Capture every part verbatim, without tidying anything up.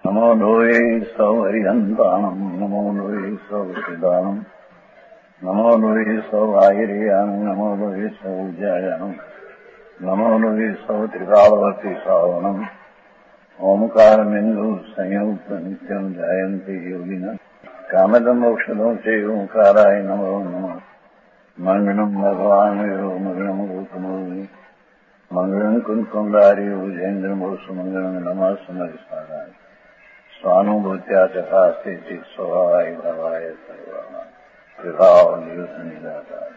નમો લોહે સૌ હરિહંતાણમ નમો લોહે સૌ સિદાનમ નમો લોહે સૌ આયર્યાન નમો લોહે સૌ જયાનમ નમો લોહે સૌ ત્રિકાળવતી સાવનમ ઓમકાર બિંદુ સંયુક્ત નિત્યમ જાયંતી યોગિના કામદમ ઔષધો છે ઓંકારાય નમો નમઃ મંગળમ ભગવાન મંગળમ ગૌતમોની મંગળમ કુંકુંડારી ઉજેન્દ્રમોસુ મંગળમ નમઃ સમરિસારાય સ્વાનુભૂત્યા ચકાસ્તે ચિત સ્વભાવાય ભવાય સર્વમાં વિભાવ નિયુત નિરાકાર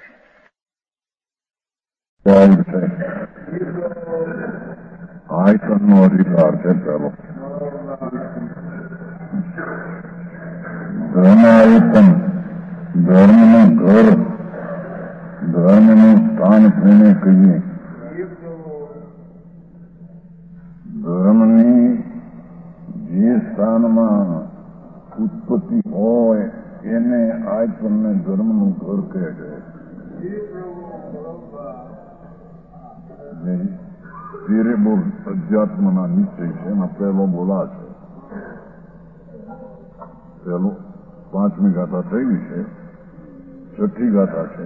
આયતનનો અધિકાર છે. ચાલો ધર્માયતન ધર્મનું ઘર ધર્મનું સ્થાન કોને કહીએ? ધર્મની જે સ્થાનમાં ઉત્પત્તિ હોય એને આયતનને ધર્મનું ઘર કહે છે. તેરે બોલ અધ્યાત્મના નિશ્ચય છે. એમાં પહેલો બોલા છે. પહેલો પાંચમી ગાથા થઈ ગઈ છે. છઠ્ઠી ગાથા છે.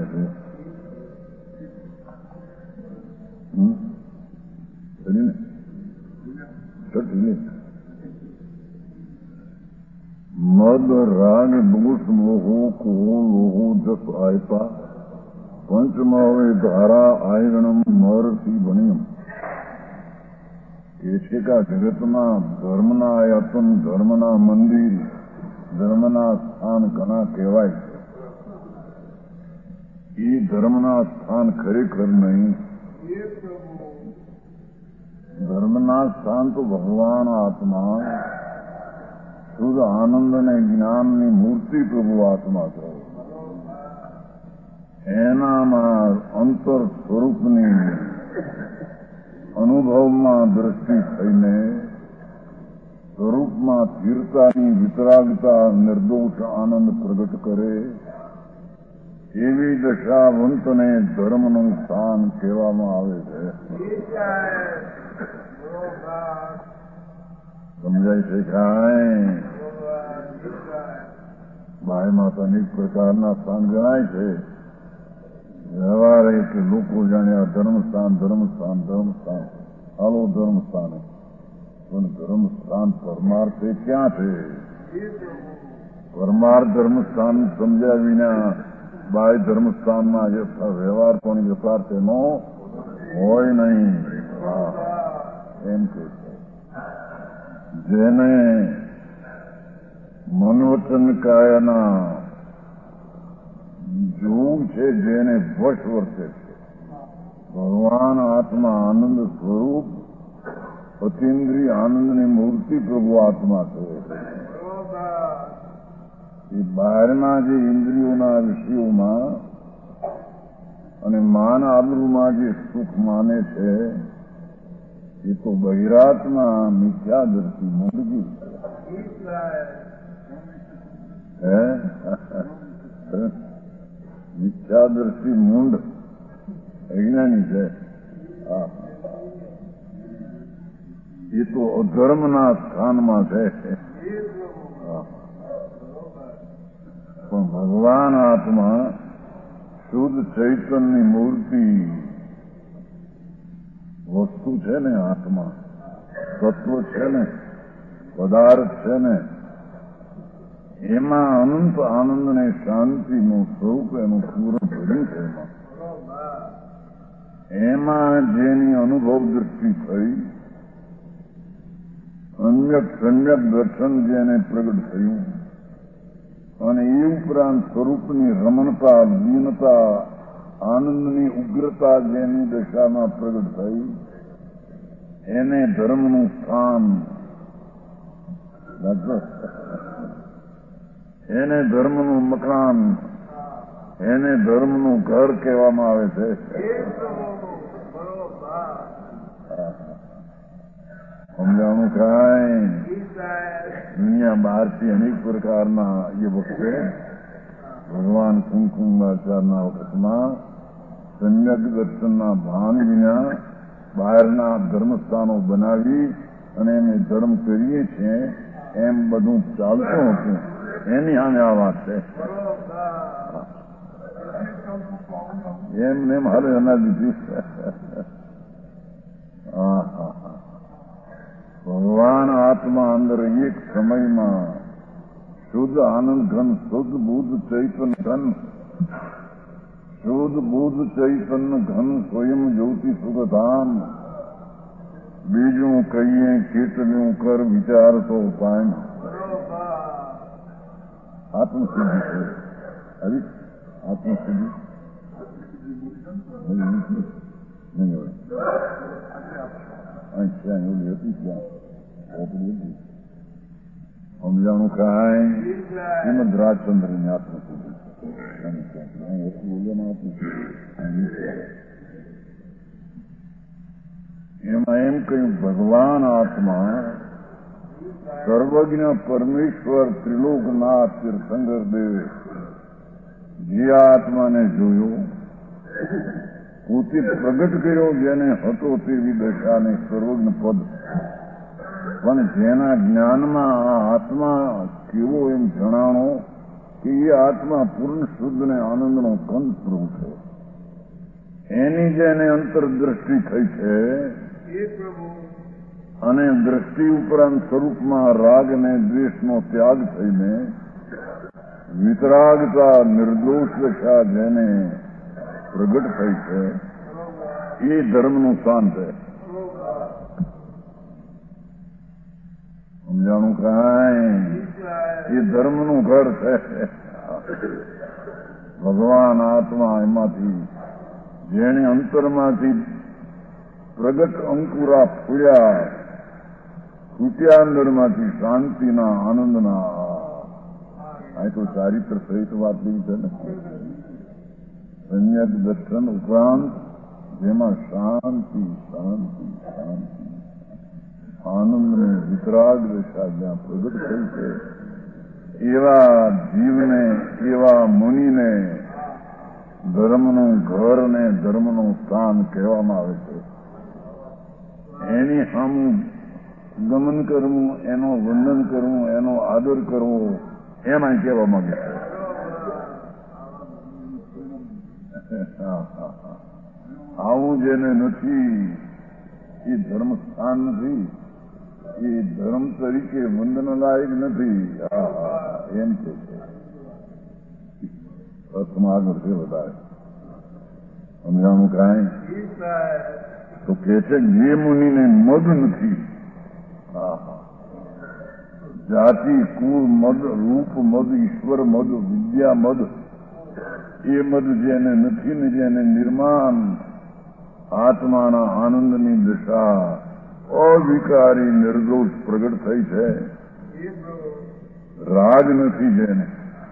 છઠ્ઠી મદ રાગ દોષ મોહો કોહો લોહો જસ આયપા પંચમવે ધારા આયરણમ મરસી બન્યમ. એ છે કે જગતમાં ધર્મના આયતન ધર્મના મંદિર ધર્મના સ્થાન ઘણા કહેવાય છે. એ ધર્મના સ્થાન ખરેખર નહીં. ધર્મના સ્થાન તો ભગવાન આત્મા શુદ્ધ આનંદ અને જ્ઞાનની મૂર્તિ પ્રભુ આત્મા છે. એનામાં અંતર સ્વરૂપની અનુભવમાં દ્રષ્ટિ થઈને સ્વરૂપમાં સ્થિરતાની વિતરાગતા નિર્દોષ આનંદ પ્રગટ કરે એવી દશાવંતને ધર્મનું સ્થાન કહેવામાં આવે છે. સમજાય છે? કાંઈ ભાઈમાં તો અનેક પ્રકારના સ્થાન ગણાય છે. વ્યવહાર એટલે લોકો જાણ્યા ધર્મસ્થાન ધર્મસ્થાન ધર્મસ્થાન હાલો ધર્મસ્થાને પણ ધર્મસ્થાન પરમાર્થ એ ક્યાં છે? પરમાર્થ ધર્મસ્થાન સમજ્યા વિના બાય ધર્મસ્થાનમાં વ્યવહાર પણ યથાર્થ એનો હોય નહીં. એમ કે જેને મનવચન કાયાના જોગ છે, જેને વશ વર્તે છે. ભગવાન આત્મા આનંદ સ્વરૂપ અતિન્દ્રિય આનંદની મૂર્તિ પ્રભુ આત્મા છે. એ બહારના જે ઇન્દ્રિયોના વિષયોમાં અને માન આબરૂમાં જે સુખ માને છે એ તો બહિરાત્મા મિથ્યાદર્શી મૂંડગી છે. મિથ્યાદર્શી મૂંડ અજ્ઞાની છે. એ તો અધર્મના સ્થાનમાં છે. પણ ભગવાન આત્મા શુદ્ધ ચૈતન્યની મૂર્તિ વસ્તુ છે ને, આત્મા તત્વ છે ને, પદાર્થ છે ને, એમાં અનંત આનંદ ને શાંતિનું સ્વરૂપ એનું પૂર્ણ ભર્યું છે. એમાં જેની અનુભવ દ્રષ્ટિ થઈ, સમ્યક સમ્યક દર્શન જેને પ્રગટ થયું અને એ ઉપરાંત સ્વરૂપની રમણતા લીનતા આનંદની ઉગ્રતા જેની દશામાં પ્રગટ થઈ એને ધર્મનું સ્થાન એને ધર્મનું મકાન એને ધર્મનું ઘર કહેવામાં આવે છે. સમજાણું કાંઈ દુનિયા બહારથી અનેક પ્રકારના એ વખતે ભગવાન કુમકુમાચારના વખતમાં સમ્યક દર્શનના ભાન વિના બહારના ધર્મસ્થાનો બનાવી અને એને ધર્મ કરીએ છીએ એમ બધું ચાલતું હતું. એની સામે આ વાત છે. એમને મારે અનાદિથી ભગવાન આત્મા અંદર એક સમયમાં શુદ્ધ આનંદ ઘન, શુદ્ધ બુદ્ધ ચૈતન્ય ઘન, શુદ્ધ બુદ્ધ ચૈતન્ય ઘન સ્વયં જ્યોતિ સુખધામ. બીજું કહીએ કેટલું કર વિચાર તો પામ. આત્મસિદ્ધિ છે. હવે આત્મસિદ્ધિ નહીં હોય. અચ્છા એવું હતું ત્યાં સમજાણું કાંઈ શ્રીમદ રાજચંદ્રની આત્મસિદ્ધિ એમાં એમ કહ્યું ભગવાન આત્મા સર્વજ્ઞ પરમેશ્વર ત્રિલોકનાથ તીર્થંકર દેવે જે આત્માને જોયો પોતે પ્રગટ કર્યો, જેને હતો તેવી દશાને સર્વજ્ઞ પદ, પણ જેના જ્ઞાનમાં આ આત્મા કેવો એમ જણાણો કે એ આત્મા પૂર્ણ શુદ્ધ ને આનંદનો કંદ પ્રભુ છે. એની જેને અંતરદ્રષ્ટિ થઈ છે અને દ્રષ્ટિ ઉપરાંત સ્વરૂપમાં રાગ ને દ્વેષનો ત્યાગ થઈને વિતરાગતા નિર્દોષ દશા જેને પ્રગટ થઈ છે એ ધર્મનું સ્થાન છે. સમજાણું કાંઈ એ ધર્મનું ઘર છે. ભગવાન આત્મા એમાંથી જેને અંતરમાંથી પ્રગટ અંકુરા ફૂલ્યા, ફૂટ્યા અંદરમાંથી શાંતિના આનંદના. આ તો ચારિત્ર સહિત વાત એવી છે ને, સમ્યક દર્શન ઉપરાંત જેમાં શાંતિ શાંતિ શાંતિ આનંદ ને વિતરાગ દશા જ્યાં પ્રગટ થઈ છે એવા જીવને, એવા મુનિને ધર્મનું ઘર ને ધર્મનું સ્થાન કહેવામાં આવે છે. એની સામું ગમન કરવું, એનો વંદન કરવું, એનો આદર કરવો, એમાં કહેવા માંગે છે. આવું જેને નથી એ ધર્મ સ્થાન નથી, એ ધર્મ તરીકે વંદન લાયક નથી. એમ છે અર્થમાં આગળ છે વધારે સમજાણું કાંઈ તો કે છે જે મુનિને મદ નથી, જાતિ કુળ મદ, રૂપ મદ, ઈશ્વર મદ, વિદ્યા મદ, એ મદ જેને નથી ને જેને નિર્માણ આત્માના આનંદની દશા અવિકારી નિર્દોષ પ્રગટ થઈ છે. રાગ નથી જેને,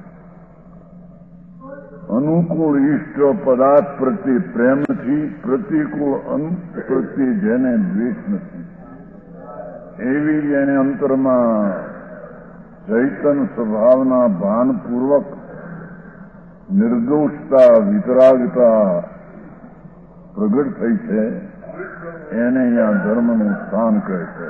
અનુકૂળ ઈષ્ટ પદાર્થ પ્રત્યે પ્રેમ નથી, પ્રતિકૂળ અનુપ પ્રત્યે જેને દ્વેષ નથી, એવી જેને અંતરમાં ચૈતન સ્વભાવના ભાનપૂર્વક નિર્દોષતા વિતરાગતા પ્રગટ થઈ છે, એને અહીંયા ધર્મનું સ્થાન કહે છે.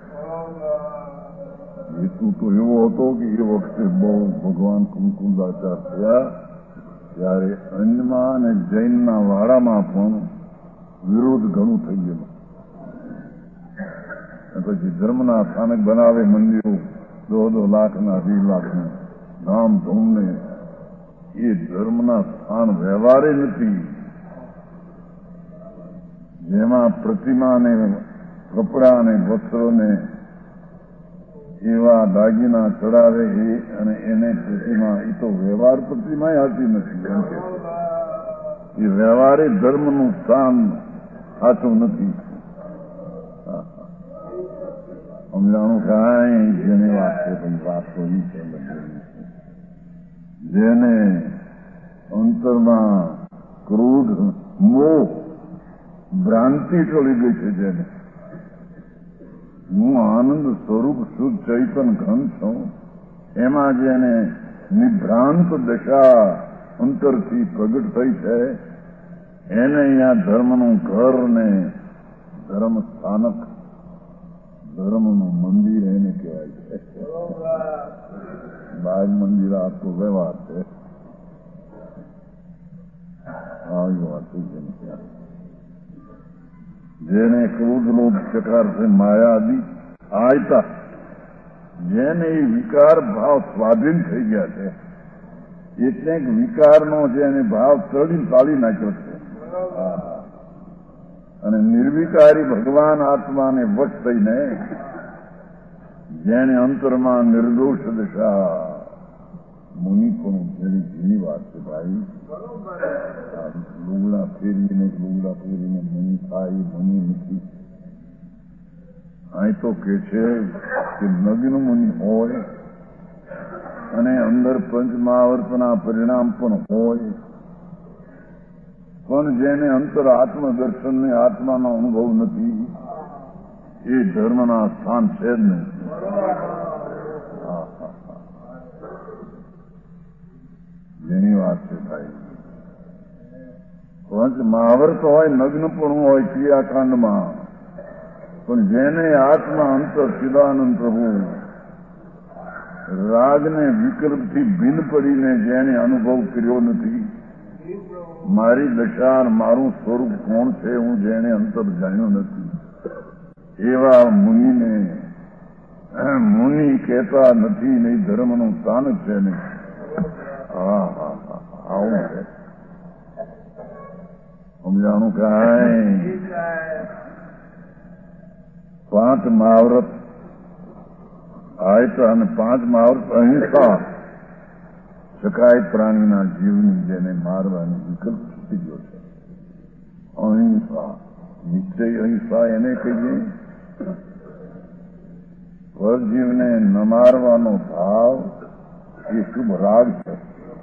હેતુ તો એવો હતો કે એ વખતે બહુ ભગવાન કુમકુંદાચાર થયા ત્યારે અન્યમાં અને જૈનના વાડામાં પણ વિરોધ ઘણું થઈ ગયેલો. પછી ધર્મના સ્થાનક બનાવે મંદિરો દો દો લાખના અઢી લાખના ધામધૂમને, એ ધર્મના સ્થાન વ્યવહારે નથી. જેમાં પ્રતિમાને કપડા અને વસ્ત્રોને એવા દાગીના ચડાવે એ અને એને પ્રતિમા, એ તો વ્યવહાર પ્રતિમા હતી નથી. એમ કે એ વ્યવહારે ધર્મનું સ્થાન સાચું નથી. સમજાણું કાંઈ જેની વાત છે પણ વાત તો એ છે જેને અંતરમાં ક્રોધ, મોહ, ભ્રાંતિ ચડી ગઈ છે, જેને હું આનંદ સ્વરૂપ શુદ્ધ ચૈતન ઘન છું, એમાં જેને નિભ્રાંત દશા અંતરથી પ્રગટ થઈ છે, એને અહીંયા ધર્મનું ઘર ને ધર્મ સ્થાનક, ધર્મનું મંદિર એને કહેવાય છે. બાગ મંદિર આખો વ્યવહાર છે. આવી વાત છે. જેને ક્રોધ લોભ ચકાર છે માયા આદિ આયતા, જેને એ વિકાર ભાવ સ્વાધીન થઈ ગયા છે, એટલે વિકારનો જેને ભાવ ચડી ચાલી નાખ્યો છે, અને નિર્વિકારી ભગવાન આત્માને વશ થઈને જેને અંતરમાં નિર્દોષ દશા, મુનિ પણ જેની ઘણી વાત છે ભાઈ. લુગડા ફેરીને લુગડા ફેરીને મુનિ થાય, મુનિ નથી. અહીં તો કે છે કે નગ્ન મુનિ હોય અને અંદર પંચમહાવર્તના પરિણામ પણ હોય, પણ જેને અંતર આત્મદર્શનને આત્માનો અનુભવ નથી એ ધર્મના સ્થાન છે જ નહીં. જેની વાત છે ભાઈ. પંચ મહાવર્ત હોય, નગ્ન પણ હોય ક્રિયાકાંડમાં, પણ જેને આત્મા અંતર ચિદાનંદ પ્રભુ રાગને વિકલ્પથી ભિન્ન પડીને જેને અનુભવ કર્યો નથી, મારી દશા મારું સ્વરૂપ કોણ છે હું જેને અંતર જાણ્યો નથી, એવા મુનિને મુનિ કહેતા નથી. નહીં ધર્મનું સ્થાન જ છે નહીં. હા હા હા આવું છે. સમજાણું કાંઈ. પાંચ મહાવ્રત આયતા અને પાંચ મહાવ્રત અહિંસા, શકાય પ્રાણીના જીવની જેને મારવાની વિકલ્પ છૂટી ગયો છે. અહિંસા, નિશ્ચય અહિંસા એને કહીએ. પરજીવને ન મારવાનો ભાવ એ શુભ રાગ છે,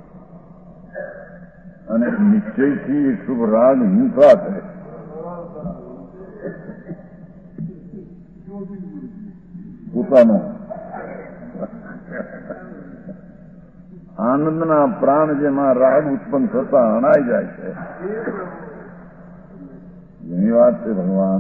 અને નિશ્ચયથી એ શુભ રાગ હિંસા છે. પોતાનો આનંદના પ્રાણ જેમાં રાગ ઉત્પન્ન થતા અણાઈ જાય છે. એની વાત છે ભગવાન.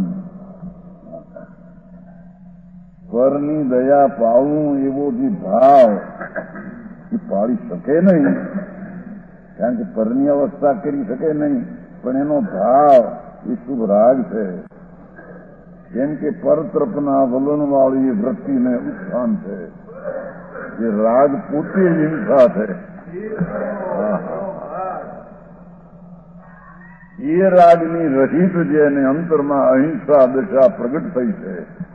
પરની દયા પાળવું એવો જે ભાવ એ પાળી શકે નહીં, કારણ કે પરની અવસ્થા કરી શકે નહીં, પણ એનો ભાવ એ શુભ રાગ છે. કેમ કે પરતરફના વલણવાળી વૃત્તિને ઉત્થાન છે, એ રાગ પોતે હિંસા છે. એ રાગની રહિત જેને અંતરમાં અહિંસા દશા પ્રગટ થઈ છે.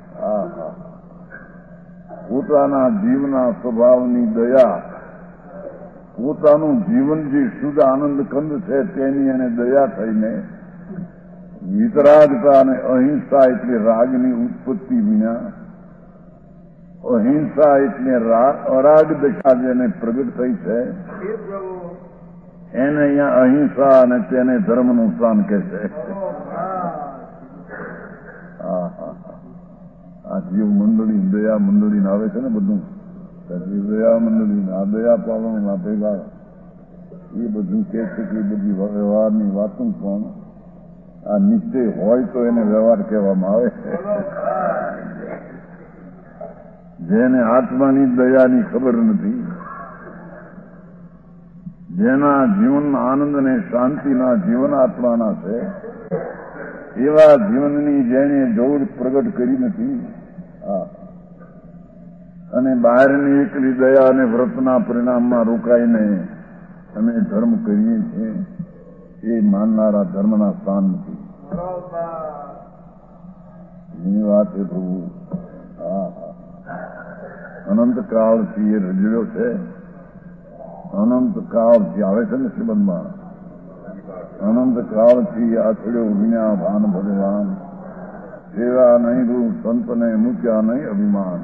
પોતાના જીવના સ્વભાવની દયા, પોતાનું જીવન જે શુદ્ધ આનંદ કંદ છે તેની એને દયા થઈને વિતરાગતા અને અહિંસા એટલે રાગની ઉત્પત્તિ વિના, અહિંસા એટલે અરાગ દશા જેને પ્રગટ થઈ છે એને અહીંયા અહિંસા અને તેને ધર્મનું સ્થાન કહે છે. હા હા આ જીવ મંડળી દયા મંડળી આવે છે ને બધું, દયા મંડળી આ દયા પાલન આ ભેગા એ બધું કે છે કે એ બધી વ્યવહારની વાતો પણ આ નિશ્ચય હોય તો એને વ્યવહાર કહેવામાં આવે. જેને આત્માની દયાની ખબર નથી, જેના જીવન આનંદ અને શાંતિના જીવન આત્માના છે, એવા જીવનની જેને જોડ પ્રગટ કરી નથી, અને બહારની એકલી દયા અને વ્રતના પરિણામમાં રોકાઈને અમે ધર્મ કરીએ છીએ, એ માનનારા ધર્મના સ્થાન નથી. એની વાત છે પ્રભુ. હા હા અનંતકાળથી એ રજડ્યો છે. અનંતકાળથી આવે છે ને શ્રીમદમાં, અનંતકાળથી આછડ્યો વિના ભાન ભગવાન, સેવા નહીં રૂ સંતને મૂક્યા નહીં અભિમાન.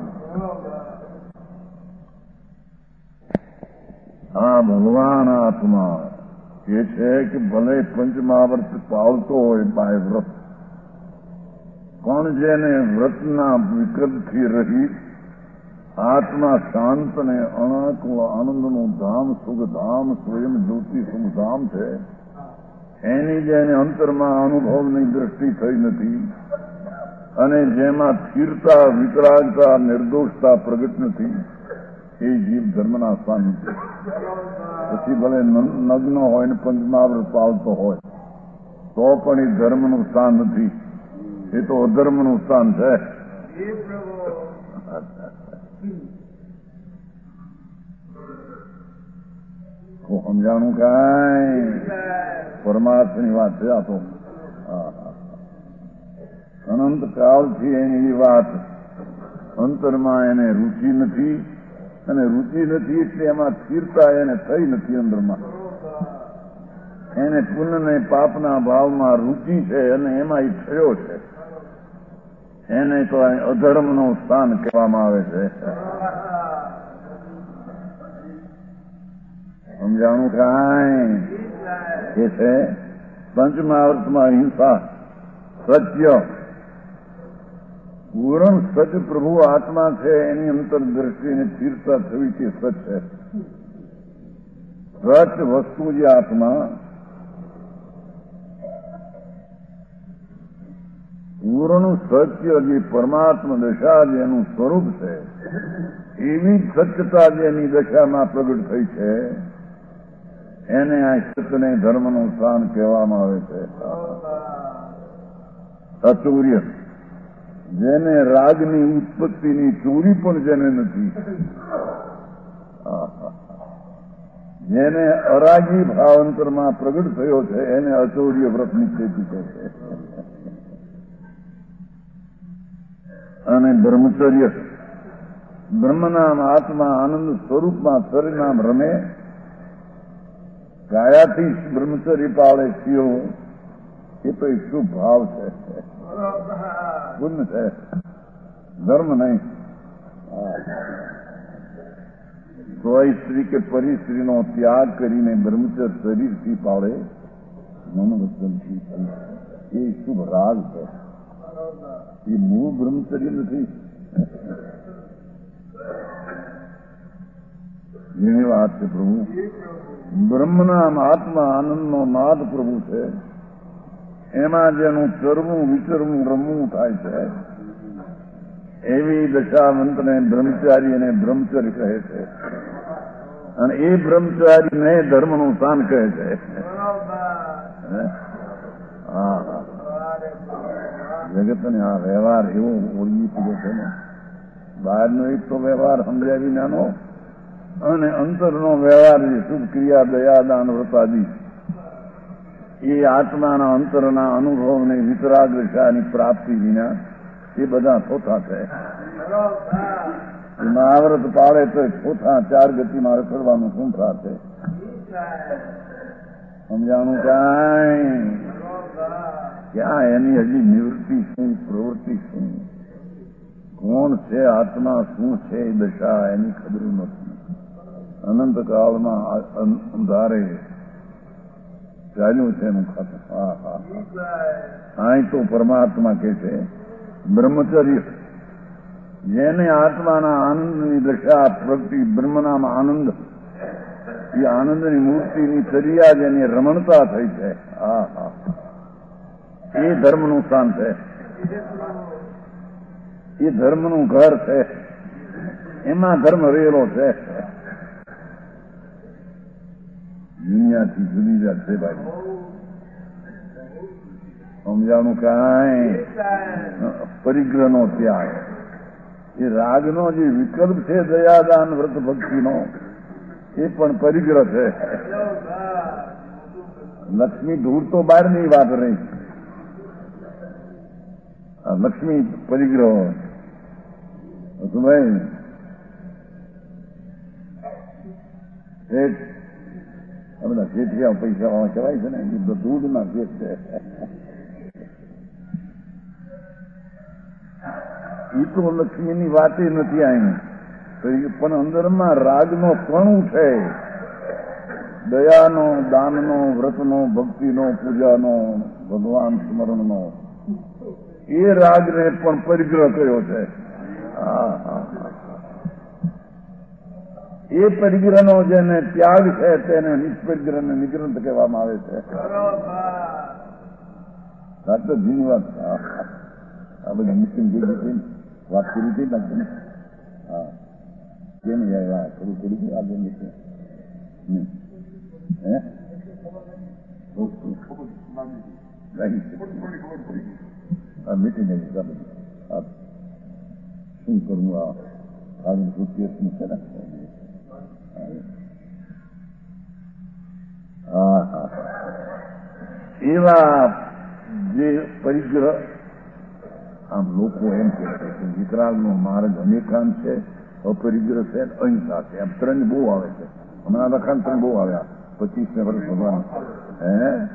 આ ભગવાન આત્મા એ છે કે ભલે પંચમહાવર્ત પાળતો હોય બાય વ્રત, પણ જેને વ્રતના વિકલ્પથી રહી આત્મા શાંત ને અણાકું આનંદનું ધામ સુખધામ સ્વયં જ્યોતિ સુખધામ છે, એની જેને અંતરમાં અનુભવની દ્રષ્ટિ થઈ નથી, અને જેમાં સ્થિરતા વિતરાગતા નિર્દોષતા પ્રગટ નથી, એ જીવ ધર્મના સ્થાન છે. પછી ભલે નગ્ન હોય ને પંચમહાવૃત પાલતો હોય તો પણ એ ધર્મનું સ્થાન નથી, એ તો અધર્મનું સ્થાન છે. સમજાણું કાંઈ પરમાર્થની વાત છે આ તો. અનંત કાળથી એની વાત અંતરમાં એને રુચિ નથી, અને રુચિ નથી એટલે એમાં સ્થિરતા એને થઈ નથી. અંદરમાં એને પુણ્ય ને પાપના ભાવમાં રુચિ છે અને એમાં એ થયો છે. એને તો અધર્મનું સ્થાન કહેવામાં આવે છે. સમજાણું કાંઈ એ છે પંચમહાવૃતમાં હિંસા, સત્ય, પૂર્ણ સચ પ્રભુ આત્મા છે, એની અંતર દ્રષ્ટિને સ્થિરતા થવી તે સચ છે. સચ વસ્તુ જે આત્મા, પૂર્ણ સત્ય જે પરમાત્મા દશા જેનું સ્વરૂપ છે, એવી સત્યતા જેની દશામાં પ્રગટ થઈ છે, એને આ સત્યને ધર્મનું સ્થાન કહેવામાં આવે છે. અચૌર્ય, જેને રાગની ઉત્પત્તિની ચોરી પણ જેને નથી, જેને અરાગી ભાવાંતરમાં પ્રગટ થયો છે, એને અચૌર્ય વ્રતની ખેતી કહે છે. અને બ્રહ્મચર્ય, બ્રહ્મનામ આત્મા આનંદ સ્વરૂપમાં શરીરનામ રમે, ગાયાથી બ્રહ્મચર્ય પાળે શિયો, એ તો એક શુભ ભાવ છે, પુણ્ય છે, ધર્મ નહીં. કોઈ સ્ત્રી કે પરિસ્ત્રીનો ત્યાગ કરીને બ્રહ્મચર્ય શરીરથી પાળે, મનોવચનથી, એ શુભ રાગ છે. એ મૂળ બ્રહ્મચર્ય નથી. જેની વાત છે પ્રભુ, બ્રહ્મના આત્મા આનંદનો નાદ પ્રભુ છે, એમાં જેનું ચરવું વિચરવું રમવું થાય છે, એવી દશાવંતને બ્રહ્મચારી અને બ્રહ્મચર્ય કહે છે. અને એ બ્રહ્મચારીને ધર્મનું સ્થાન કહે છે. હા હા, જગતને આ વ્યવહાર એવો ઓળગી પડ્યો છે ને, બહારનો એક તો વ્યવહાર સમજ્યા વિનાનો, અને અંતરનો વ્યવહાર જે શુભ ક્રિયા દયા દાન વ્રતાદી, એ આત્માના અંતરના અનુભવને વિતરાગશાની પ્રાપ્તિ વિના એ બધા થોથા છે. મહાવ્રત પાળે તો થોથા ચાર ગતિમાં રખડવાનું શું છે? સમજાણું કાંઈ? ક્યાં એની હજી નિવૃત્તિ શું, પ્રવૃત્તિ શું, કોણ છે આત્મા, શું છે એ દશા, એની ખબર નથી. અનંતકાળમાં અંધારે ચાલ્યું છે એનું ખાતું. હા હા, અહીં તો પરમાત્મા કે છે બ્રહ્મચર્ય, જેને આત્માના આનંદની દશા પ્રગતિ, બ્રહ્મનામ આનંદ, એ આનંદની મૂર્તિની ચર્યા જેની રમણતા થઈ છે, હા હા, એ ધર્મનું સ્થાન છે, એ ધર્મનું ઘર છે, એમાં ધર્મ રહેલો છે. દુનિયાથી જુદી જાત છે ભાઈ. સમજાણું કાંઈ? પરિગ્રહનો ત્યાગ, એ રાગનો જે વિકલ્પ છે દયાદાન વ્રત ભક્તિનો, એ પણ પરિગ્રહ છે. લક્ષ્મી ધૂળ તો બહારની વાત રહી, લક્ષ્મી પરિગ્રહ હતું ભાઈ. આ બધા શેઠિયા પૈસા વાળા કહેવાય છે ને, એ દૂધના શેઠ છે. એ તો લક્ષ્મીની વાત નથી અહીં, પણ અંદરમાં રાગનો કણ ઉઠે, દયાનો, દાનનો, વ્રતનો, ભક્તિનો, પૂજાનો, ભગવાન સ્મરણનો, એ રાગને પણ પરિગ્રહ કર્યો છે. હા હા, એ પરિગ્રહનો જેને ત્યાગ છે તેને નિષ્પરિગ્રહને નિગ્રંથ કહેવામાં આવે છે. ડોક્ટર જીની વાત, આ બધી મુસ્લિમ જે વાત કરી હતી ને, હા કેમ આવ્યા થોડું થોડું આગળ નીકળે હે મીટી નહીં શું કરવું આ આગળ રૂપિયા છે ને હા હા એવા જે પરિગ્રહ આમ લોકો એમ કહે છે કે વિતરાગનો માર્ગ અનેકાંત છે, અપરિગ્રહ છે, અહિંસા છે. એમ ત્રણ બહુ આવે છે. હમણાં લખાણ ત્રણ બહુ આવ્યા પચીસ ને વર્ષ ભગવાન હે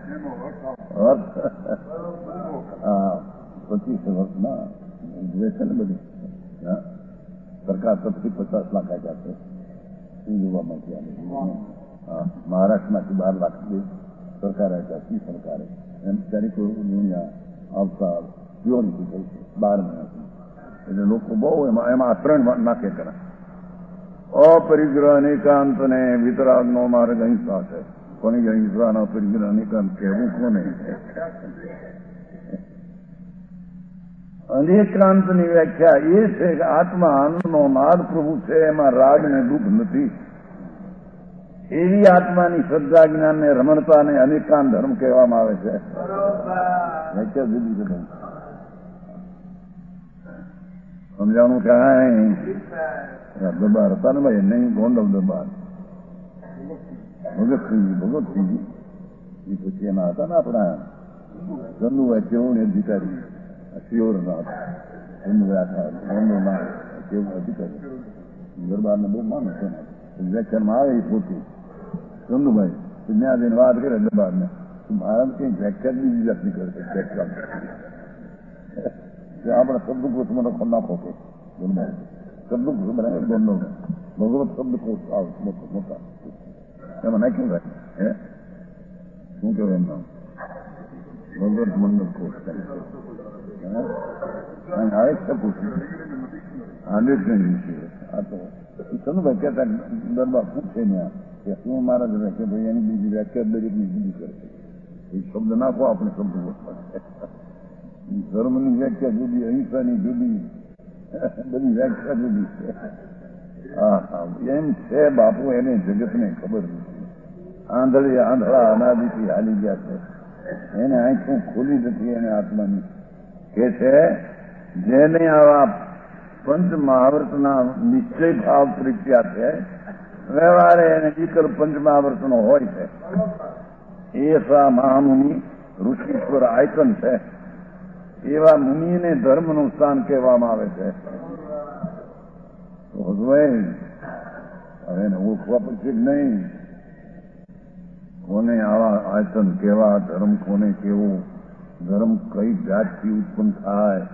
હા પચીસ વર્ષમાં ઉજવે છે ને બધી સરકાર તરફથી પચાસ લાખ આપ્યા છે શું જોવા માંથી આવે હા મહારાષ્ટ્રમાંથી બાર લાખ સરકારે આપ્યા સી સરકારે એમ ત્યારે કોઈ આવતા પ્યોરિટી થઈ છે બાર મહિનાથી એટલે લોકો બહુ એમાં એમાં ત્રણ નાખે કરે અપરિગ્રહ અનેકાંત ને વિતરાગનો માર્ગ અહિંસા છે. કોની અહિંસાનો અપરિગ્રહ અનેકાંત કહેવું કોને? અનેકાંતની વ્યાખ્યા એ છે કે આત્મા આનંદનો નાદ પ્રભુ છે, એમાં રાગ ને દુઃખ નથી. એવી આત્માની શ્રદ્ધા જ્ઞાન ને રમણતાને અનેકાંત ધર્મ કહેવામાં આવે છે. વ્યાખ્યા જુદી છે. સમજાણું કાંઈ દરબાર હતા ને ભાઈ નહીં ગોંડલ દરબાર ભગતસિંહજી ભગતસિંહજી એ પછી એના હતા ને આપણા ચંદુભાઈ કેવું અધિકારી શિવરના હતા ચંદુભાઈ આખા ગોંડલના કેવું અધિકારી દરબારને બહુ માને છે વ્યાખ્યાનમાં આવે એ પોતે ચંદુભાઈ ત્યાં જઈને વાત કરે દરબારને મહારાજ કઈ વ્યાખ્યા બીજી જાતની કરે છે વ્યાખ્યા આપણે શબ્દકોશ મને નાખો કે શબ્દકોશ બનાવે ગોંડલ ભગવત શબ્દકોશ આવે મોટો મોટા એમાં નાખ્યું ભાઈ હે શું કહેવાય એમ નામ ભગવત મંડળ કોશ આવે છે પૂછ્યું હંડ્રેડ વિશે આ તો ચંદુભાઈ કહેતા દરબાર પૂછે ને કે શું મહારાજ રહે કે ભાઈ એની બીજી વ્યાખ્યા દરેકની જુદી કરે એ શબ્દ નાખો આપણે શબ્દકોશ ધર્મની વ્યાખ્યા જુદી, અહિંસાની જુદી, બધી વ્યાખ્યા જુદી છે. હા હા એમ છે બાપુ, એને જગતને ખબર નથી. આંધળી આંધળા અનાદિથી હાલી ગયા છે, એને આંખું ખોલી નથી એને આત્માની. કે છે જેને આવા પંચ મહાવર્તના નિશ્ચય ભાવ પ્રત્યા છે, વ્યવહારે એને દીકર પંચ મહાવર્તનો હોય છે. એ સા મહામુનિ ઋષિશ્વર આયતન છે. એવા મુનિને ધર્મનું સ્થાન કહેવામાં આવે છે. હવે એને ઓળખવા પડશે જ નહીં. કોને આવા આયતન કેવા, ધર્મ કોને કેવો, ધર્મ કઈ જાતથી ઉત્પન્ન થાય.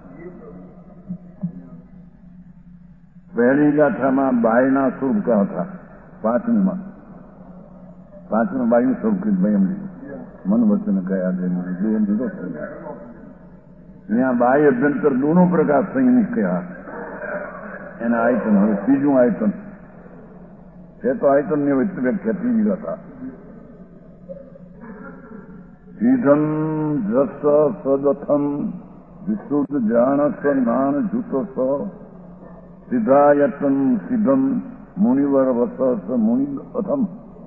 પહેલી ગાથામાં બાયના સ્વરૂપ હતા, પાંચમીમાં પાંચમા બાયનું સ્વરૂપ કીધું ભાઈ એમ મન વચન કયા છે દીધો ત્યાં બાહ્ય અભ્યંતર દોનો પ્રકાર સંયમિત કયા એના આયતન. હવે ત્રીજું આયતન છે તો આયતનની વ્યાખ્યા ત્રીજી હતા. સીધમ જસ સદથમ વિશુદ્ધ જાણસ નાન જૂતસ સિદ્ધાયતન સિદ્ધમ મુનિવર વસસ મુનિ અથમ.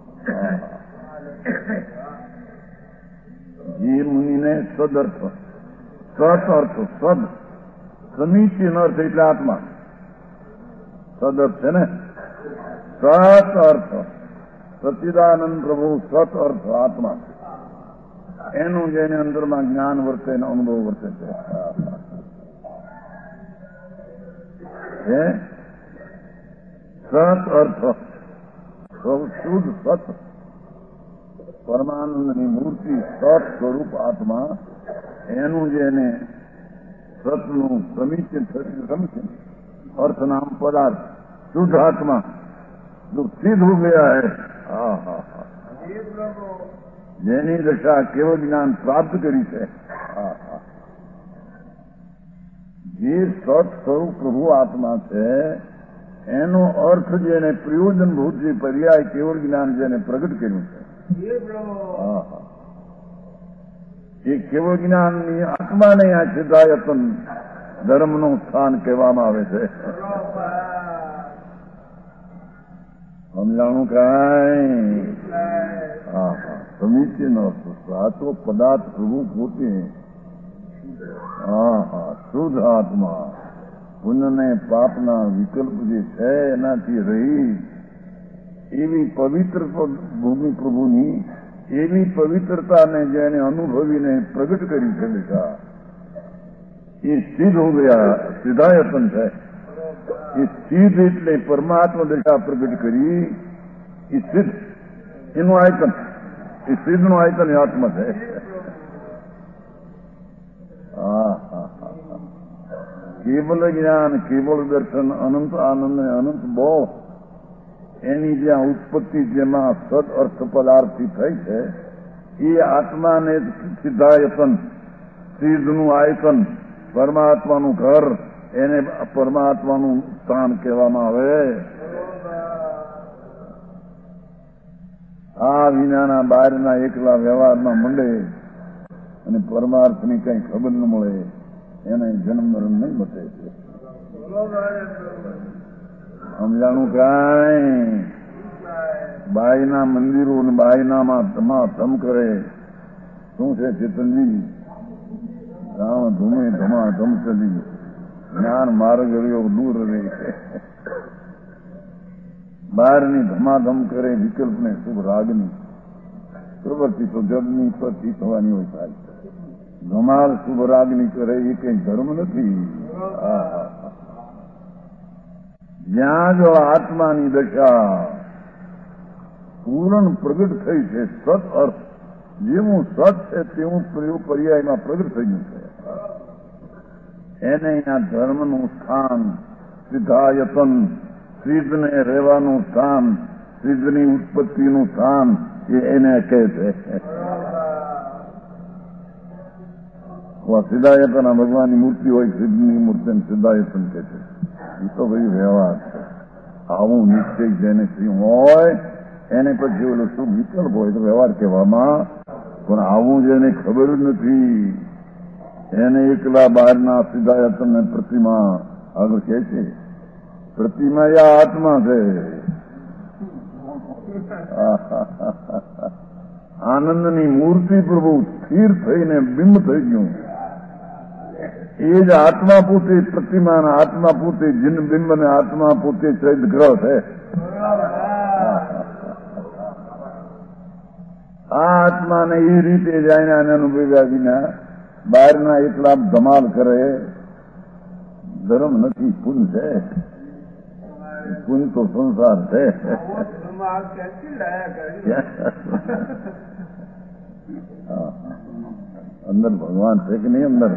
જે મુનિને સદર્થ સત અર્થ સદ સમીચીન અર્થ એટલે આત્મા સદ અર્થ છે ને સત અર્થ સચ્ચિદાનંદ પ્રભુ સત અર્થ આત્મા એનું જેને અંદરમાં જ્ઞાન વર્તે એનો અનુભવ વર્તે છે. સત અર્થ શુદ્ધ સત પરમાનંદની મૂર્તિ સત સ્વરૂપ આત્મા એનું જેને સતનું સમીચીન સમીચીન अर्थ नाम पदार्थ शुद्ध आत्मा जो सिद्ध हो गया है, हा हा हा જેની દશા કેવળ જ્ઞાન પ્રાપ્ત કરી છે. જે સત સ્વરૂપ પ્રભુ આત્મા છે એનો અર્થ જેને પ્રયોજનભૂત જે પર્યાય કેવળ જ્ઞાન જેને પ્રગટ કર્યું છે, એ કેવળ જ્ઞાનની આત્માને આ સિદ્ધાયતન ધર્મનું સ્થાન કહેવામાં આવે છે. સમજાણું કાંઈ? હા હા, સમીચીન સાચો પદાર્થ પ્રભુ પોતે. હા હા, શુદ્ધ આત્મા પુણ્ય ને પાપના વિકલ્પ જે છે એનાથી રહી એવી પવિત્ર ભૂમિ પ્રભુની એવી પવિत्रताને જેને અનુભવીને પ્રગટ કરી છે બેટા, એ સિદ્ધ હો ગયા, સિદ્ધાયતન છે. એ સિદ્ધ એટલે પરમાત્મા દશા પ્રગટ કરી, એ સિદ્ધ એનું આયતન, એ સિદ્ધનું આયતન એ આત્મા છે. હા હા હા, કેવલ જ્ઞાન, કેવલ દર્શન, અનંત આનંદ, અનંત બોધ, એની જ્યાં ઉત્પત્તિ જેમાં સદ અર્થ પદાર્થથી થઈ છે એ આત્માને સિદ્ધાયતન, સિદ્ધનું આયતન, પરમાત્માનું ઘર, એને પરમાત્માનું સ્થાન કહેવામાં આવે. આ વિનાના બહારના એકલા વ્યવહારમાં મંડે અને પરમાર્થની કઈ ખબર ન મળે એને જન્મ મરણ નહીં મટે. સમજાણું કાંઈ? બાઈના મંદિરો ને બાઈનામાં ધમાધમ કરે. શું છે ચેતનજી? રામ ધૂમે ધમાધમ ચલી, જ્ઞાન માર્ગ રહ્યો દૂર રહે. બહારની ધમાધમ કરે વિકલ્પને શુભ રાગની પ્રવૃત્તિ તો જગની પ્રતિ થવાની હોય થાય. ધમાલ શુભ રાગની કરે એ કઈ ધર્મ નથી. જ્યાં જો આત્માની દશા પૂર્ણ પ્રગટ થઈ છે, સત અર્થ જેવું સત છે તેવું પર્યાયમાં પ્રગટ થયું છે, એને એના ધર્મનું સ્થાન, સિદ્ધાયતન, સિદ્ધને રહેવાનું સ્થાન, સિદ્ધની ઉત્પત્તિનું સ્થાન એ એને કહે છે. સિદ્ધાયતન ભગવાનની મૂર્તિ હોય, સિદ્ધની મૂર્તિ સિદ્ધાયતન કહે છે. એ તો ભાઈ વ્યવહાર છે. આવું નિશ્ચય જેને હોય એને પછી ઓલો શું વિકલ્પ હોય તો વ્યવહાર કહેવામાં, પણ આવું જેને ખબર જ નથી એને એકલા બહારના સિદ્ધાયતન ને પ્રતિમા આગળ કહે છે. પ્રતિમા એ આત્મા છે. આનંદની મૂર્તિ પ્રભુ સ્થિર થઈને બિંબ થઈ ગયું. એ જ આત્મા પોતે પ્રતિમાના, આત્મા પોતે જીન બિંબ અને આત્મા પોતે ચૈત ગ્રહ છે. આ આત્માને એ રીતે જાય આને અનુભવ્યા વિના બહારના એટલા ધમાલ કરે ધર્મ નથી, પુન છે. પુન તો સંસાર છે. અંદર ભગવાન છે કે નહીં? અંદર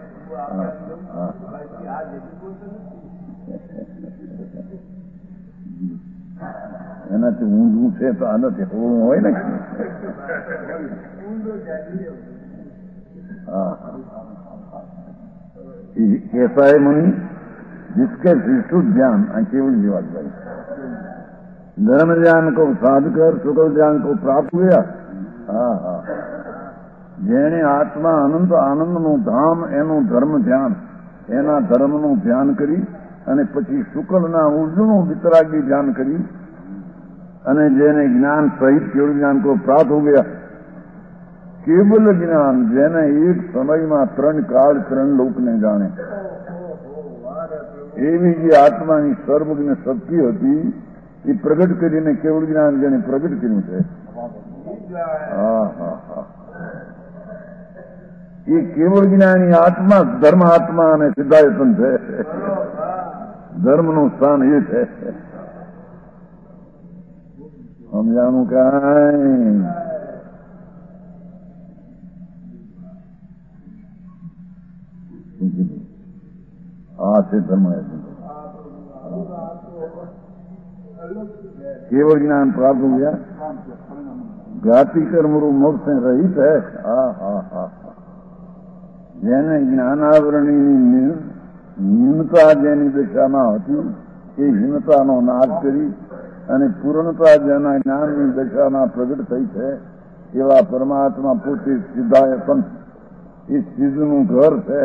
એનાથી ઊંધું છે તો આનાથી હોવું હોય ને. कैसा है मुनि जिसके विशुद्ध ज्ञान, केवल जीवात भाई धर्म ज्ञान को साध कर सुखल ज्ञान को प्राप्त हुआ. હા હા, જેને આત્મા અનંત આનંદનું ધામ એનું ધર્મ ધ્યાન, એના ધર્મનું ધ્યાન કરી અને પછી શુકલના ઉર્જુનું વિતરાગી ધ્યાન કરી અને જેને જ્ઞાન સહિત કેવલ જ્ઞાન को प्राप्त हो गया. કેવલ જ્ઞાન જેને એક સમયમાં ત્રણ કાળ ત્રણ લોકને જાણે એવી જે આત્માની સર્વજ્ઞ શક્તિ હતી એ પ્રગટ કરીને કેવળ જ્ઞાન જેને પ્રગટ કર્યું છે. હા હા હા, એ કેવળ જ્ઞાની આત્મા ધર્મ આત્મા અને સિદ્ધાયતન છે. ધર્મનું સ્થાન એ છે. સમજાણું કાંઈ? આ છે ધર્મ. केवल ज्ञान प्राप्त हो गया, ज्ञाति कर्म रूप मोक्ष से रहित है. હા હા હા, જેને જ્ઞાનાવરણીની હીનતા જેની દશામાં હતી એ હીનતાનો નાશ કરી અને પૂર્ણતા જેના જ્ઞાનની દશામાં પ્રગટ થઈ છે એવા પરમાત્મા પોતે સિદ્ધાયતન, એ સિદ્ધનું ઘર છે.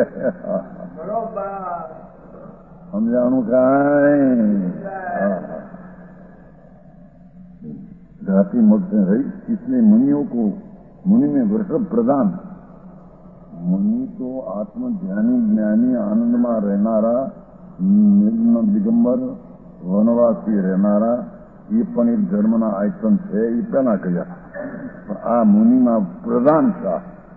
સમજાણું કાંઈ? जाति मत में रही, इसलिए मुनियों को मुनि में वृषभ प्रधान। मुनि तो आत्मज्ञानी ज्ञानी आनंद में रहनारा निर्गुण दिगंबर वनवासी रहनारा ये पण एक धर्मना आइटम है। ये पहला कहा आ मुनि में प्रधान था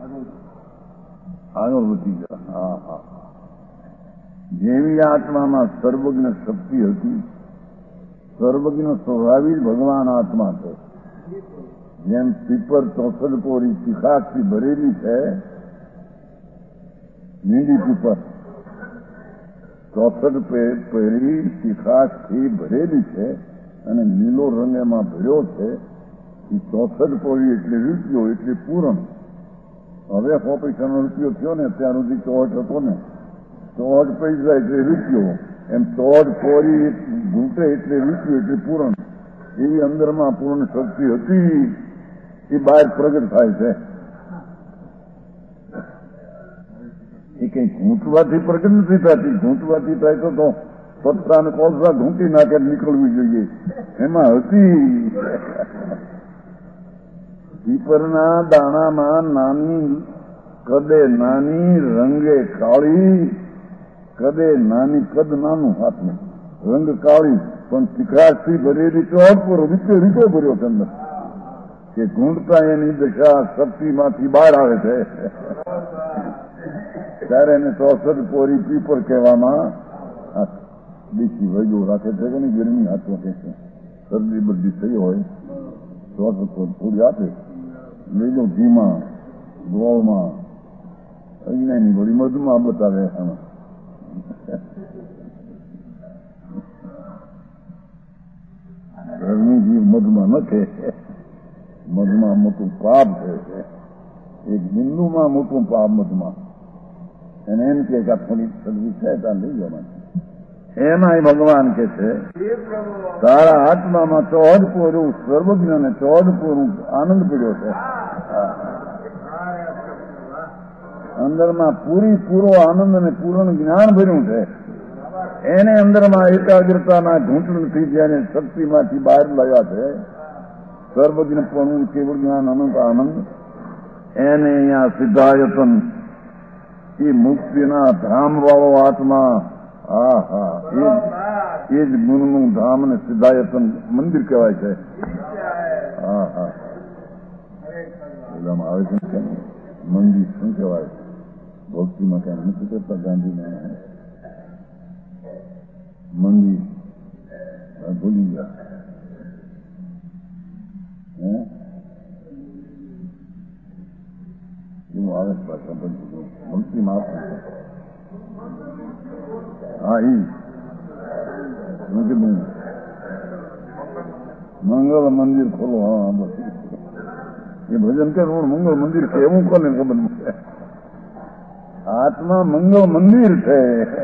આગળ વધી ગયા। હા હા જેવી આત્મામાં સર્વજ્ઞ શક્તિ હતી, સર્વજ્ઞ સ્વભાવી ભગવાન આત્મા છે। જેમ પીપર ચોસઠ કોરી તીખાથી ભરેલી છે, લીલી પીપર ચોસઠ પેરી તીખાથી ભરેલી છે અને લીલો રંગ એમાં ભર્યો છે। એ ચોસઠ કોરી એટલે રૂપિયો એટલે પૂરણ। હવે સો પૈસાનો રૂપિયો થયો ને ત્યાં સુધી ચોહટ હતો ને, ચોહટ પૈસા એટલે રૂપિયો, એમ ચોહટ કોરી ઘૂંટે એટલે રૂપિયો એટલે પૂરણ। એવી અંદરમાં પૂર્ણ શક્તિ હતી, એ બહાર પ્રગટ થાય છે। એ કઈ ઘૂંટવાથી પ્રગટ નથી થતી। ઘૂંટવાથી થાય તો તો પત્તા અને કોલસા ઘૂંટી નાખે નીકળવી જોઈએ, એમાં હતી। પીપરના દાણામાં નાની કદે નાની, રંગે કાળી, કદે નાની, કદ નાનું હાથમાં, રંગ કાળી, પણ તીખાશથી ભરેલી ચોહટ પર રીતો રીતો ભર્યો છે અંદર, કે ઘૂંટતા એની દશા શક્તિમાંથી બહાર આવે છે। ત્યારે એને ચોસઠ કોરી પીપર કહેવામાં। દેશી વૈદો રાખે છે કે નહીં, ગરમી હાથમાં કે છે, શરદી બરદી થઈ હોય ચોસઠ થોડી આપે, લઈ લો ઘીમાં ગોળમાં, અજ્ઞાની બધી મધમાં બતાવે આમાં। ગરમી ઘી મધમાં નથી, મધમાં મોટું પાપ છે, એક બિંદુમાં મોટું પાપ મધમાં। એને એમ કે થોડી સદવી છે ત્યાં લઈ જવાની। એમાં ભગવાન કે છે તારા આત્મામાં ચોહદ પૂરું સર્વજ્ઞ ને ચોહદ પૂરું આનંદ પીડ્યો છે। અંદરમાં પૂરી પૂરો આનંદ અને પૂર્ણ જ્ઞાન ભર્યું છે। એને અંદરમાં એકાગ્રતાના ઘૂંટણથી જેને શક્તિમાંથી બહાર લાવ્યા છે, સર્વજ્ઞ પણ કેવળ જ્ઞાન અનંત આનંદ, એને અહીંયા સિદ્ધાયતન એ મુક્તિના ધામ વાળો આત્મા। હા હા એ જ ગુણનું ધામ અને સિદ્ધાયતન મંદિર કહેવાય છે। હા હા પેલામાં આવે છે કે મંદિર શું કહેવાય? ભક્તિમાં ક્યાં નથી કરતા ગાંધીને મંદિર ભૂલી ગયા હે એવું આવે પાછા બધું ભક્તિમાં આપે। હા એ શું કીધું? મંગળ મંદિર ખોલો। હા બસ એ ભજન કરવું મંગળ મંદિર છે એવું કોને ખબર નથી। આત્મા મંગળ મંદિર છે।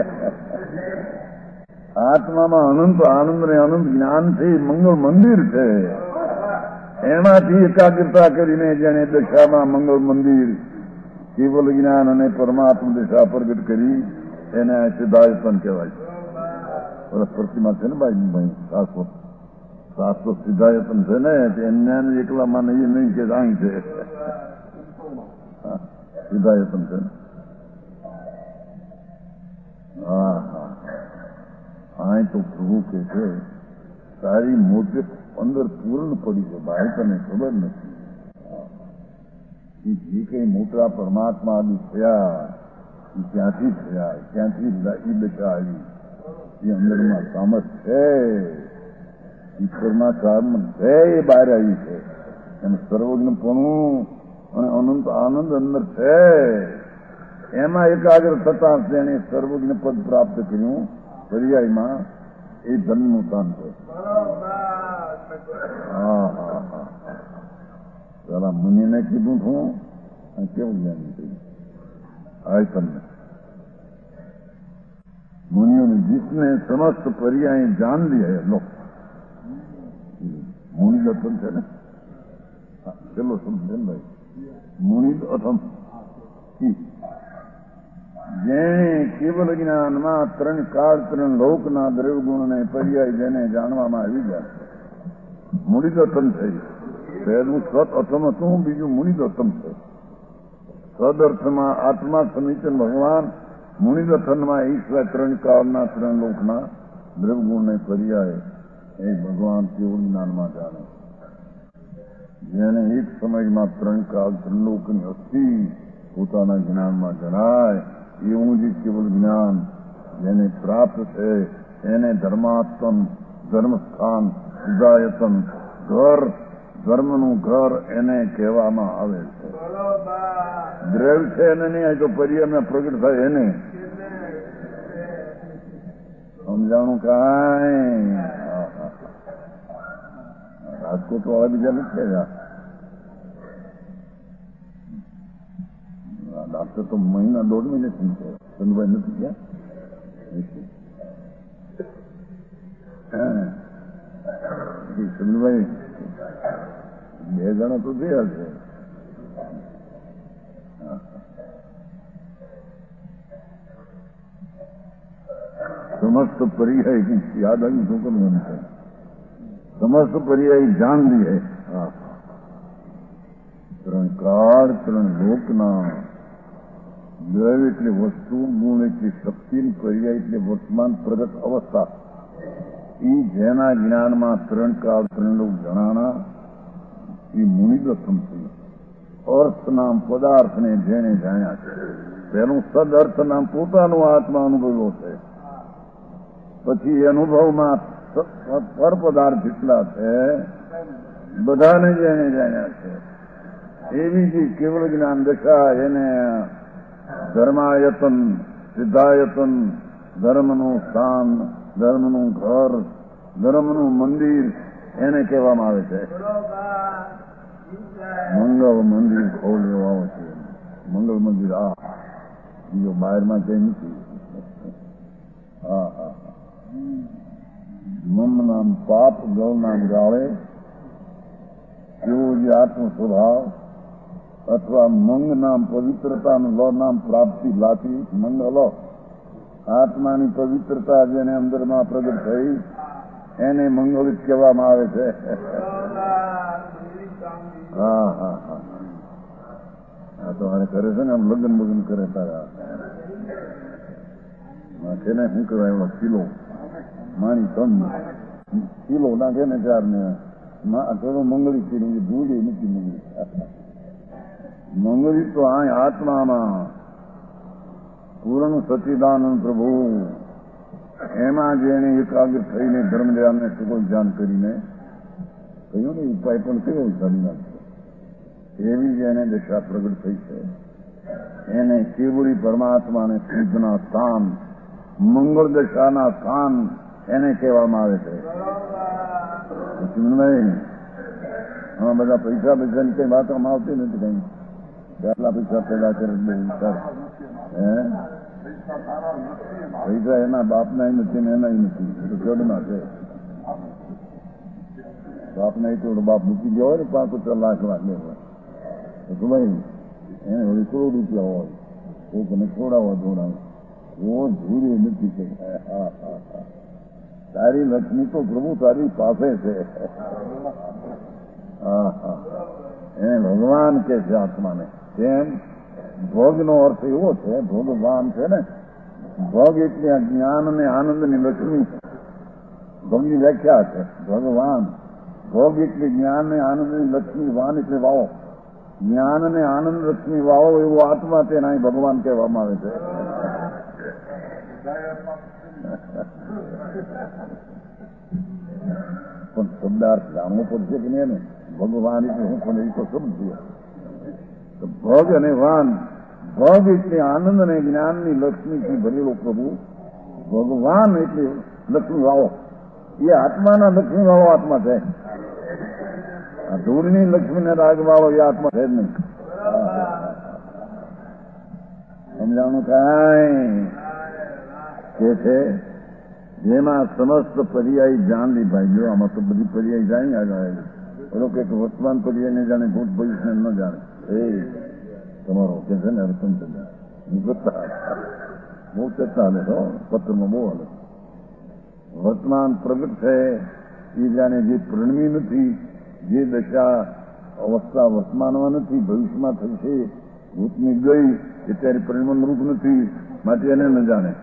આત્મામાં અનંત આનંદ ને અનંત જ્ઞાનથી મંગળ મંદિર છે। એમાંથી એકાગ્રતા કરીને જેને દશામાં મંગળ મંદિર કેવલ જ્ઞાન અને પરમાત્મા દશા પ્રગટ કરી એને સિદ્ધાયતન કહેવાય છે। પ્રતિમા છે ને ભાઈ શાશ્વત શાશ્વત સિદ્ધાયતન છે ને, એમને એકલામાં નહીં નહીં કે અહીં છે સિદ્ધાયતન છે। હા હા અહીં તો પ્રભુ કે છે તારી મોટી અંદર પૂર્ણ પડી છે, બહાર તને ખબર નથી। જે કઈ મોટા પરમાત્મા આદિ થયા એ ક્યાંથી થયા, ક્યાંથી એ દશા આવી, એ અંદરમાં સામર્થ છે, ઈશ્વરમાં સામર્થ છે, એ બહાર આવી છે। એમ સર્વજ્ઞપણું અને અનંત આનંદ અંદર છે। એમાં એકાગ્ર થતા તેને સર્વજ્ઞ પદ પ્રાપ્ત કર્યું। પર્યાયમાં એ ધનનું કામ છે। હા હા હા પેલા મુનિને કીધું છું કેવું જ્ઞાન થયું आए તમને मुनियों ने जिसने समस्त पर्याय जान लिया है लो मुनि दत्तन है ना चलो समझे भाई मुनि अथम જેણે કેવલ જ્ઞાનમાં ત્રણ કાળ ત્રણ લોકના દ્રવ્ય ગુણને પર્યાય જેને જાણવામાં આવી ગયા મૂડી દર્શન થઈ પહેલું સત અથમ હતું, બીજું મુનિદથમ છે. સદઅર્થમાં આત્મા સમીચન ભગવાન, મુનિદથનમાં ઈશ્વર ત્રણ કાળના ત્રણ લોકના દ્રવગુણને પર્યાય એ ભગવાન કેવળ જ્ઞાનમાં જાણે. જેને એક સમયમાં ત્રણ કાળ ત્રણ લોકની અસ્થિ પોતાના જ્ઞાનમાં જણાય એવું જે કેવળ જ્ઞાન જેને પ્રાપ્ત છે એને ધર્માત્મ, ધર્મસ્થાન, ઉદાયતન, ઘર, ધર્મનું ઘર એને કહેવામાં આવે છે. દ્રવ છે એને નહીં, તો પર્યાયમાં પ્રગટ થાય એને સમજાણું કાંઈ. રાજકોટ વાળા બીજા નથી થયા. ડાક્ટર તો મહિના દોઢ મહિને થઈ છે. ચંદુભાઈ નથી ગયા. ચંદુભાઈ બે જણા તો થયા છે. સમસ્ત પર્યાય યાદ આવ્યું શું કરવું છે? સમસ્ત પર્યાય જાન લે. ત્રણ કાળ ત્રણ લોકના દ્રવ્ય એટલે વસ્તુ, ગુણ એટલે શક્તિ, પર્યાય એટલે વર્તમાન પ્રગટ અવસ્થા. એ જેના જ્ઞાનમાં ત્રણ કાળ ત્રણ લોક જણાના એ મુનિદથમ છે. અર્થ નામ પદાર્થને જેને જાણ્યા છે. તેનું સદઅર્થ નામ પોતાનું આત્મા અનુભવ્યો છે. પછી અનુભવમાં પર પદાર્થ જેટલા છે બધાને જેને જાણ્યા છે. એવી જે કેવળ જ્ઞાન દશા એને ધર્માયતન, સિદ્ધાયતન, ધર્મનું સ્થાન, ધર્મનું ઘર, ધર્મનું મંદિર એને કહેવામાં આવે છે. મંગળ મંદિર ખોલ્યો આવો છે. મંગળ મંદિર આ બીજો બહારમાં કઈ નથી. હા હા મમ નામ પાપ, ગૌ નામ ગાળે એવો જે આત્મ સ્વભાવ અથવા મંગ નામ પવિત્રતા, લ નામ પ્રાપ્તિ, લાથી મંગલ આત્માની પવિત્રતા જેને અંદરમાં પ્રગટ થઈ એને મંગલિત કહેવામાં આવે છે. હા હા હા હા તો આને કરે છે ને આમ લગ્ન બગન કરે તારા નાખે ને શું કહેવાય એમાં કિલો માની તમ કિલો નાખે ને ચાર ને મંગળી કરી દૂધ નથી મંગળી. મંગળી તો આ આત્મામાં પૂર્ણ સચ્ચિદાનંદ પ્રભુ એમાં જેને એકાગ્ર થઈને ધર્મ ધ્યાનને સગોળ ધ્યાન કરીને કહ્યું ને ઉપાય પણ કયો કરી નાખશે એવી જેને દશા પ્રગટ થઈ છે એને કેવળી પરમાત્માને શુદ્ધના સ્થાન, મંગળ દશાના સ્થાન એને કહેવામાં આવે છે. આમાં બધા પૈસા પૈસાની કઈ વાત આમાં આવતી નથી. કઈ કેટલા પૈસા પેદા કરે વિચાર હે પૈસા એના બાપના નથી ને એના નથી, એ તો જોડના છે. બાપને તો બાપ મૂકી ગયો હોય ને પાંચ પચાસ લાખ લાખ લેવા તો ભાઈ એને વળી કરોડ રૂપિયા હોય કોઈને છોડાવવા જોડાવે ઓ ધૂરી નથી કે હા હા હા તારી લક્ષ્મી તો પ્રભુ તારી પાસે છે. હા હા એને ભગવાન કે છે આત્માને. તેમ ભોગનો અર્થ એવો છે, ભગવાન છે ને, ભોગ એટલે જ્ઞાન અને આનંદની લક્ષ્મી ભોગની વ્યાખ્યા છે. ભગવાન ભોગ એટલે જ્ઞાન અને આનંદની લક્ષ્મી, વાન એટલે વાવો, જ્ઞાન અને આનંદ લક્ષ્મી વાવો એવો આત્મા તેના ભગવાન કહેવામાં આવે છે. પણ શબ્દાર્થ જાણવો પડશે કે નહીં ને ભગવાન એટલે હું પણ એ તો સમજ્યો. ભોગ અને વાન, ભોગ એટલે આનંદ અને જ્ઞાનની લક્ષ્મીથી ભરેલો પ્રભુ, ભગવાન એટલે લક્ષ્મી વાળો, એ આત્માના લક્ષ્મી વાળો આત્મા છે. આ ધૂળની લક્ષ્મીને રાગ વાળો એ આત્મા છે જ નહીં. સમજાવવાનું કાંઈ કે છે જેમાં સમસ્ત પર્યાય જાણલી ભાઈઓ. આમાં તો બધી પર્યાય જાણી આગળ એનો કંઈક વર્તમાન પર્યાયને જાણે, ભૂત ભવિષ્યને ન જાણે. એ તમારો કે છે ને રતન બહુ ચર્ચા હાલે તો પત્રમાં બહુ હાલે. વર્તમાન પ્રગટ છે એ જાણે જે પ્રણવી નથી, જે દશા અવસ્થા વર્તમાનમાં નથી, ભવિષ્યમાં થશે. ભૂતની ગઈ અત્યારે પરિણામ રૂપ નથી, માટે એને ન જાણે.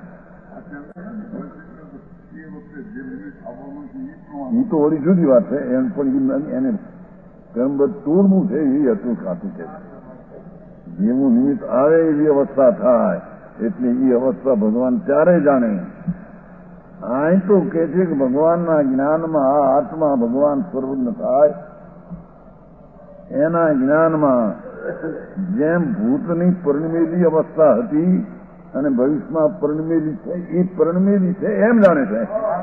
એ તો વળી જુદી વાત છે. એમ પણ એને કર્મબદ્ધ તોડવું છે એ હતું ખાતું છે. જેવું નિમિત્ત આવે એવી અવસ્થા થાય, એટલે એ અવસ્થા ભગવાન ત્યારે જાણે. અહીં તો કે છે કે ભગવાનના જ્ઞાનમાં આ આત્મા ભગવાન સર્વજ્ઞ થાય. એના જ્ઞાનમાં જેમ ભૂતની પરિણમેલી અવસ્થા હતી અને ભવિષ્યમાં પરિણમેલી છે, એ પરિણમેલી છે એમ જાણે છે.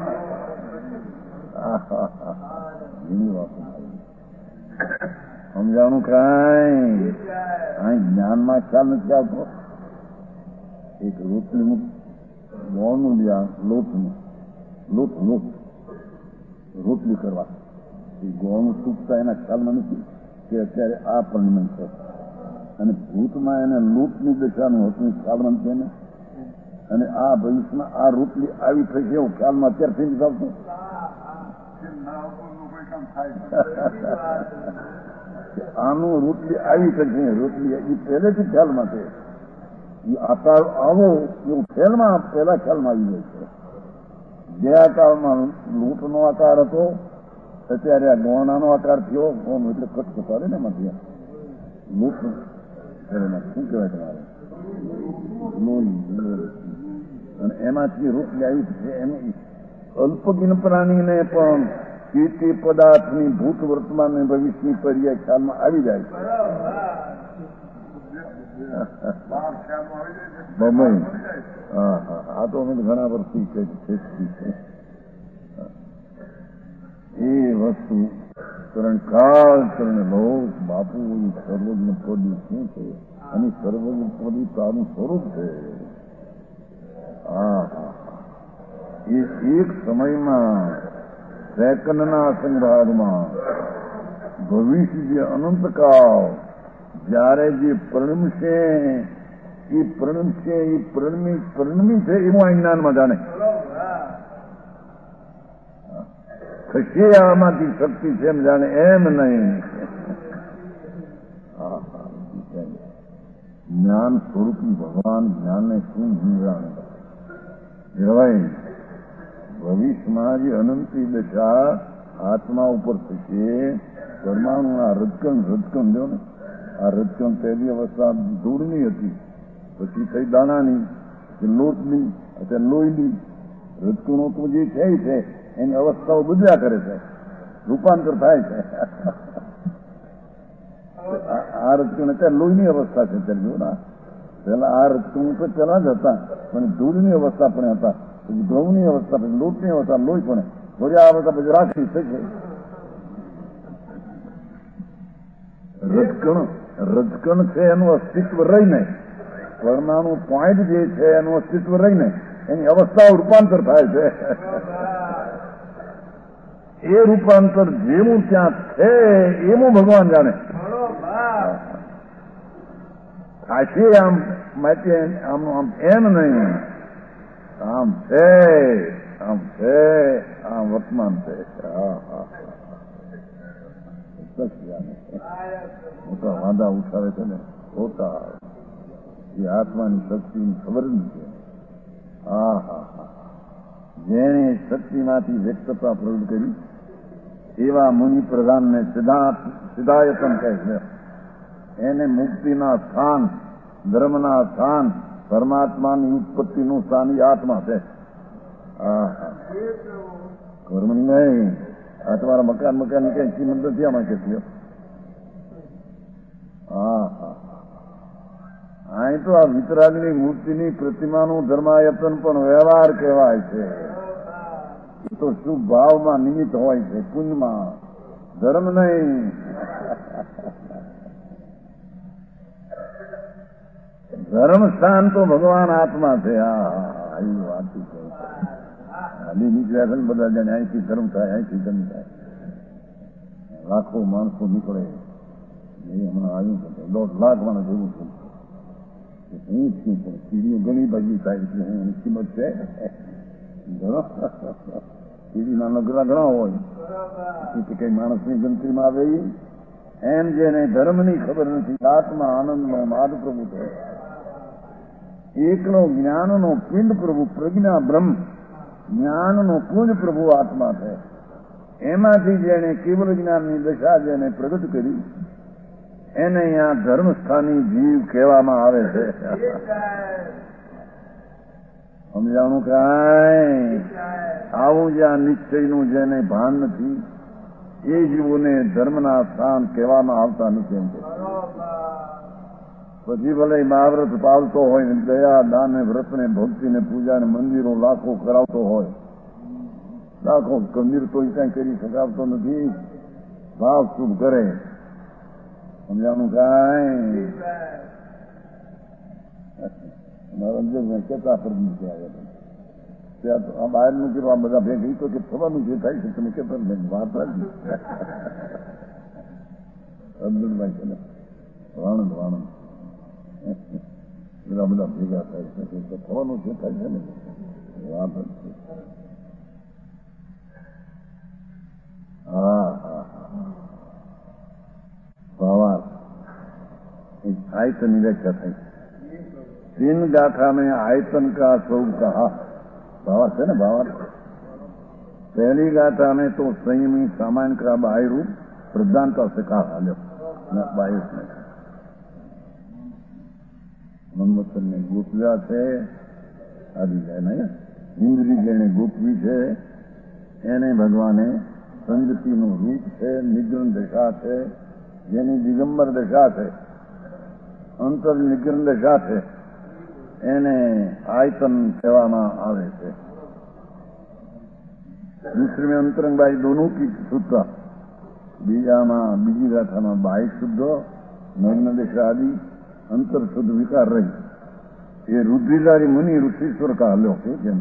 સમજાણું કઈ અહીં જ્ઞાનમાં ખ્યાલ નથી આવતો. એક રોટલીનું ગોળનું લ્યા, લોટનું લોટ લોટ રોટલી કરવા, એ ગોળનું સૂકતા એના ખ્યાલમાં નથી કે અત્યારે આ પરિણામ છે. અને ભૂતમાં એને લોટની દશાનું હતું ખ્યાલમાં છે ને. અને આ ભવિષ્યમાં આ રોટલી આવી થશે એવું ખ્યાલમાં અત્યારથી નથી આવતું. આનું રોટલી આવી થશે, રોટલી એ પહેલેથી ખ્યાલમાં છે. એ આકાર આવો એવું ખ્યાલમાં પહેલા ખ્યાલમાં આવી જાય છે. જે આકારમાં લૂંટનો આકાર હતો અત્યારે આ ગોણાનો આકાર થયો. ગોણ એટલે કટકટારે ને એમાંથી લૂંટ શું કહેવાય તમારે અને એમાંથી રોટલી આવી છે. એની અલ્પગીન પ્રાણીને પણ તે પદાર્થની ભૂત વર્તમાન અને ભવિષ્યની પર્યાય ખ્યાલમાં આવી જાય છે. હા હા આ તો અમે ઘણા વર્ષથી છે. એ વસ્તુ કરણ કાળ કરણ લોક બાપુ સર્વજ્ઞ પદું શું છે અને સર્વજ્ઞ પદું તારું સ્વરૂપ છે. હા હા એ એક સમયમાં સેકન્ડના સંગ્રહમાં ભવિષ્ય જે અનંતકાળ જયારે જે પરિણમશે એ પરિણમશે એ પરિણમી પરિણમી છે એવું જ્ઞાનમાં જાણે થશે. આમાંથી શક્તિ છે એમ જાણે એમ નહીં. જ્ઞાન સ્વરૂપી ભગવાન જ્ઞાનને શું જાણે કહેવાય. ભવિષ્યમાં જે અનંતી દશા આત્મા ઉપર થશે. પરમાણુના રજકણ રજકણ જો ને આ રજકણ પહેલી અવસ્થા ધૂળની હતી, પછી થઈ દાણાની, લોટની, અત્યારે લોહીની. રજકણો તો જે છે છે એની અવસ્થાઓ બદલ્યા કરે છે, રૂપાંતર થાય છે. આ રજકણ અત્યારે લોહીની અવસ્થા છે. અત્યારે જો ના પેલા આ રજકણ તો પેલા જ હતા, પણ ધૂળની અવસ્થા પણ હતા, પછી ઘઉંની અવસ્થા, પછી લોટની અવસ્થા, લોહી પણ થોડી આ અવસ્થા પછી રાખી શકે. રજકણ રજકણ છે એનું અસ્તિત્વ રહી નહીં, પરમાણુ પોઈન્ટ જે છે એનું અસ્તિત્વ રહી નહીં, એની અવસ્થાઓ રૂપાંતર થાય છે. એ રૂપાંતર જેવું ત્યાં છે એવું ભગવાન જાણે. થશે આમ માટે આમ આમ એમ નહીં, આમ છે આમ છે આમ વર્તમાન છે. હા હા મોટા વાંધા ઉઠાવે છે ને ખોટા એ આત્માની શક્તિની ખબર નથી. હા હા હા જેણે શક્તિમાંથી વ્યક્તતા પ્રગટ કરી એવા મુનિ પ્રધાનને સિદ્ધાયતન કહે છે. એને મુક્તિના સ્થાન, ધર્મના સ્થાન, પરમાત્માની ઉત્પત્તિનું સ્થાન એ આત્મા છે. હા હા કર્મની નહીં. આ તમારા મકાન મકાન કઈ કિંમત નથી આમાં કેટલી. હા હા અહીં તો આ વિતરાગની મૂર્તિની પ્રતિમાનું ધર્માયતન પણ વ્યવહાર કહેવાય છે. એ તો શુભ ભાવમાં નિમિત્ત હોય છે, પુણ્યમાં, ધર્મ નહીં. ધર્મ સ્થાન તો ભગવાન આત્મા છે. હા હા એ વાત છે. હાલી નીકળ્યા છે ને બધા જાણે અહીંથી ધર્મ થાય, અહીંથી ધર્મ થાય. લાખો માણસો નીકળે. એ હમણાં આવ્યું છે દોઢ લાખ માણસ એવું છે. હું છું પણ સીડીઓ ઘણી બાજુ થાય એટલે એની કિંમત છે. સીડીના નગરા ઘણા હોય, કઈ માણસની ગણતરીમાં આવે. એમ જેને ધર્મની ખબર નથી આત્મા આનંદનો માદ પ્રભુ થયો, એકલો જ્ઞાનનો પિંડ પ્રભુ પ્રજ્ઞા બ્રહ્મ, જ્ઞાનનો પુંજ પ્રભુ આત્મા છે. એમાંથી જેને કેવલ જ્ઞાનની દશા જેને પ્રગટ કરી એને અહીંયા ધર્મસ્થાની જીવ કહેવામાં આવે છે. સમજાણું કાંઈ? આવું જ્યાં નિશ્ચયનું જેને ભાન નથી એ જીવોને ધર્મના સ્થાન કહેવામાં આવતા નથી. એમ પછી ભલે મહાવ્રત પાલતો હોય ને દયા દાન વ્રત ને ભક્તિ ને પૂજા ને મંદિરો લાખો કરાવતો હોય, લાખો મંદિર તો કઈ કરી શકાવતો નથી, ભાવ શુભ કરે. સમજાણું કાંઈ? રંજનભાઈ કેટલા પર મૂકી આવ્યા ત્યાં તો આ બહારનું કીધું આ બધા ભેગી તો કે થવાનું જે થાય છે તમે કેટલા વાત રાખી. રંજનભાઈ છે ને વાણંદ વાણંદ બધા બધા ભેગા થાય છે તો થવાનું જે થાય છે ને વાત જ છે. હા હા હા भावार आयतन व्याख्या थी. तीन गाथा में आयतन का स्वरूप कहा. भावार है ना भावार. पहली गाथा में तो संयमी सामान्य का बाह्य रूप प्रधानता से कहा लो बाह्य में મન્મથન ને ગોપવ્યા છે આવી જાય ને ઇન્દ્રિય જેને ગોપવી છે એને ભગવાને સંગતિનું રૂપ છે, નિગ્રહ દશા છે, જેની દિગંબર દશા છે, અંતર નિગ્રહ દશા છે, એને આયતન કહેવામાં આવે છે. दूसरे में अंतरंग बाई दोनों की शुद्धता, बीजाમાં બીજી ગાથામાં બાહ્ય શુદ્ધ નગ્ન દશા આદि અંતર શુદ્ધ વિકાર રહી. એ રુદ્રિધારી મુનિ ઋષિશ્વર કહાલ્યો છે. કેમ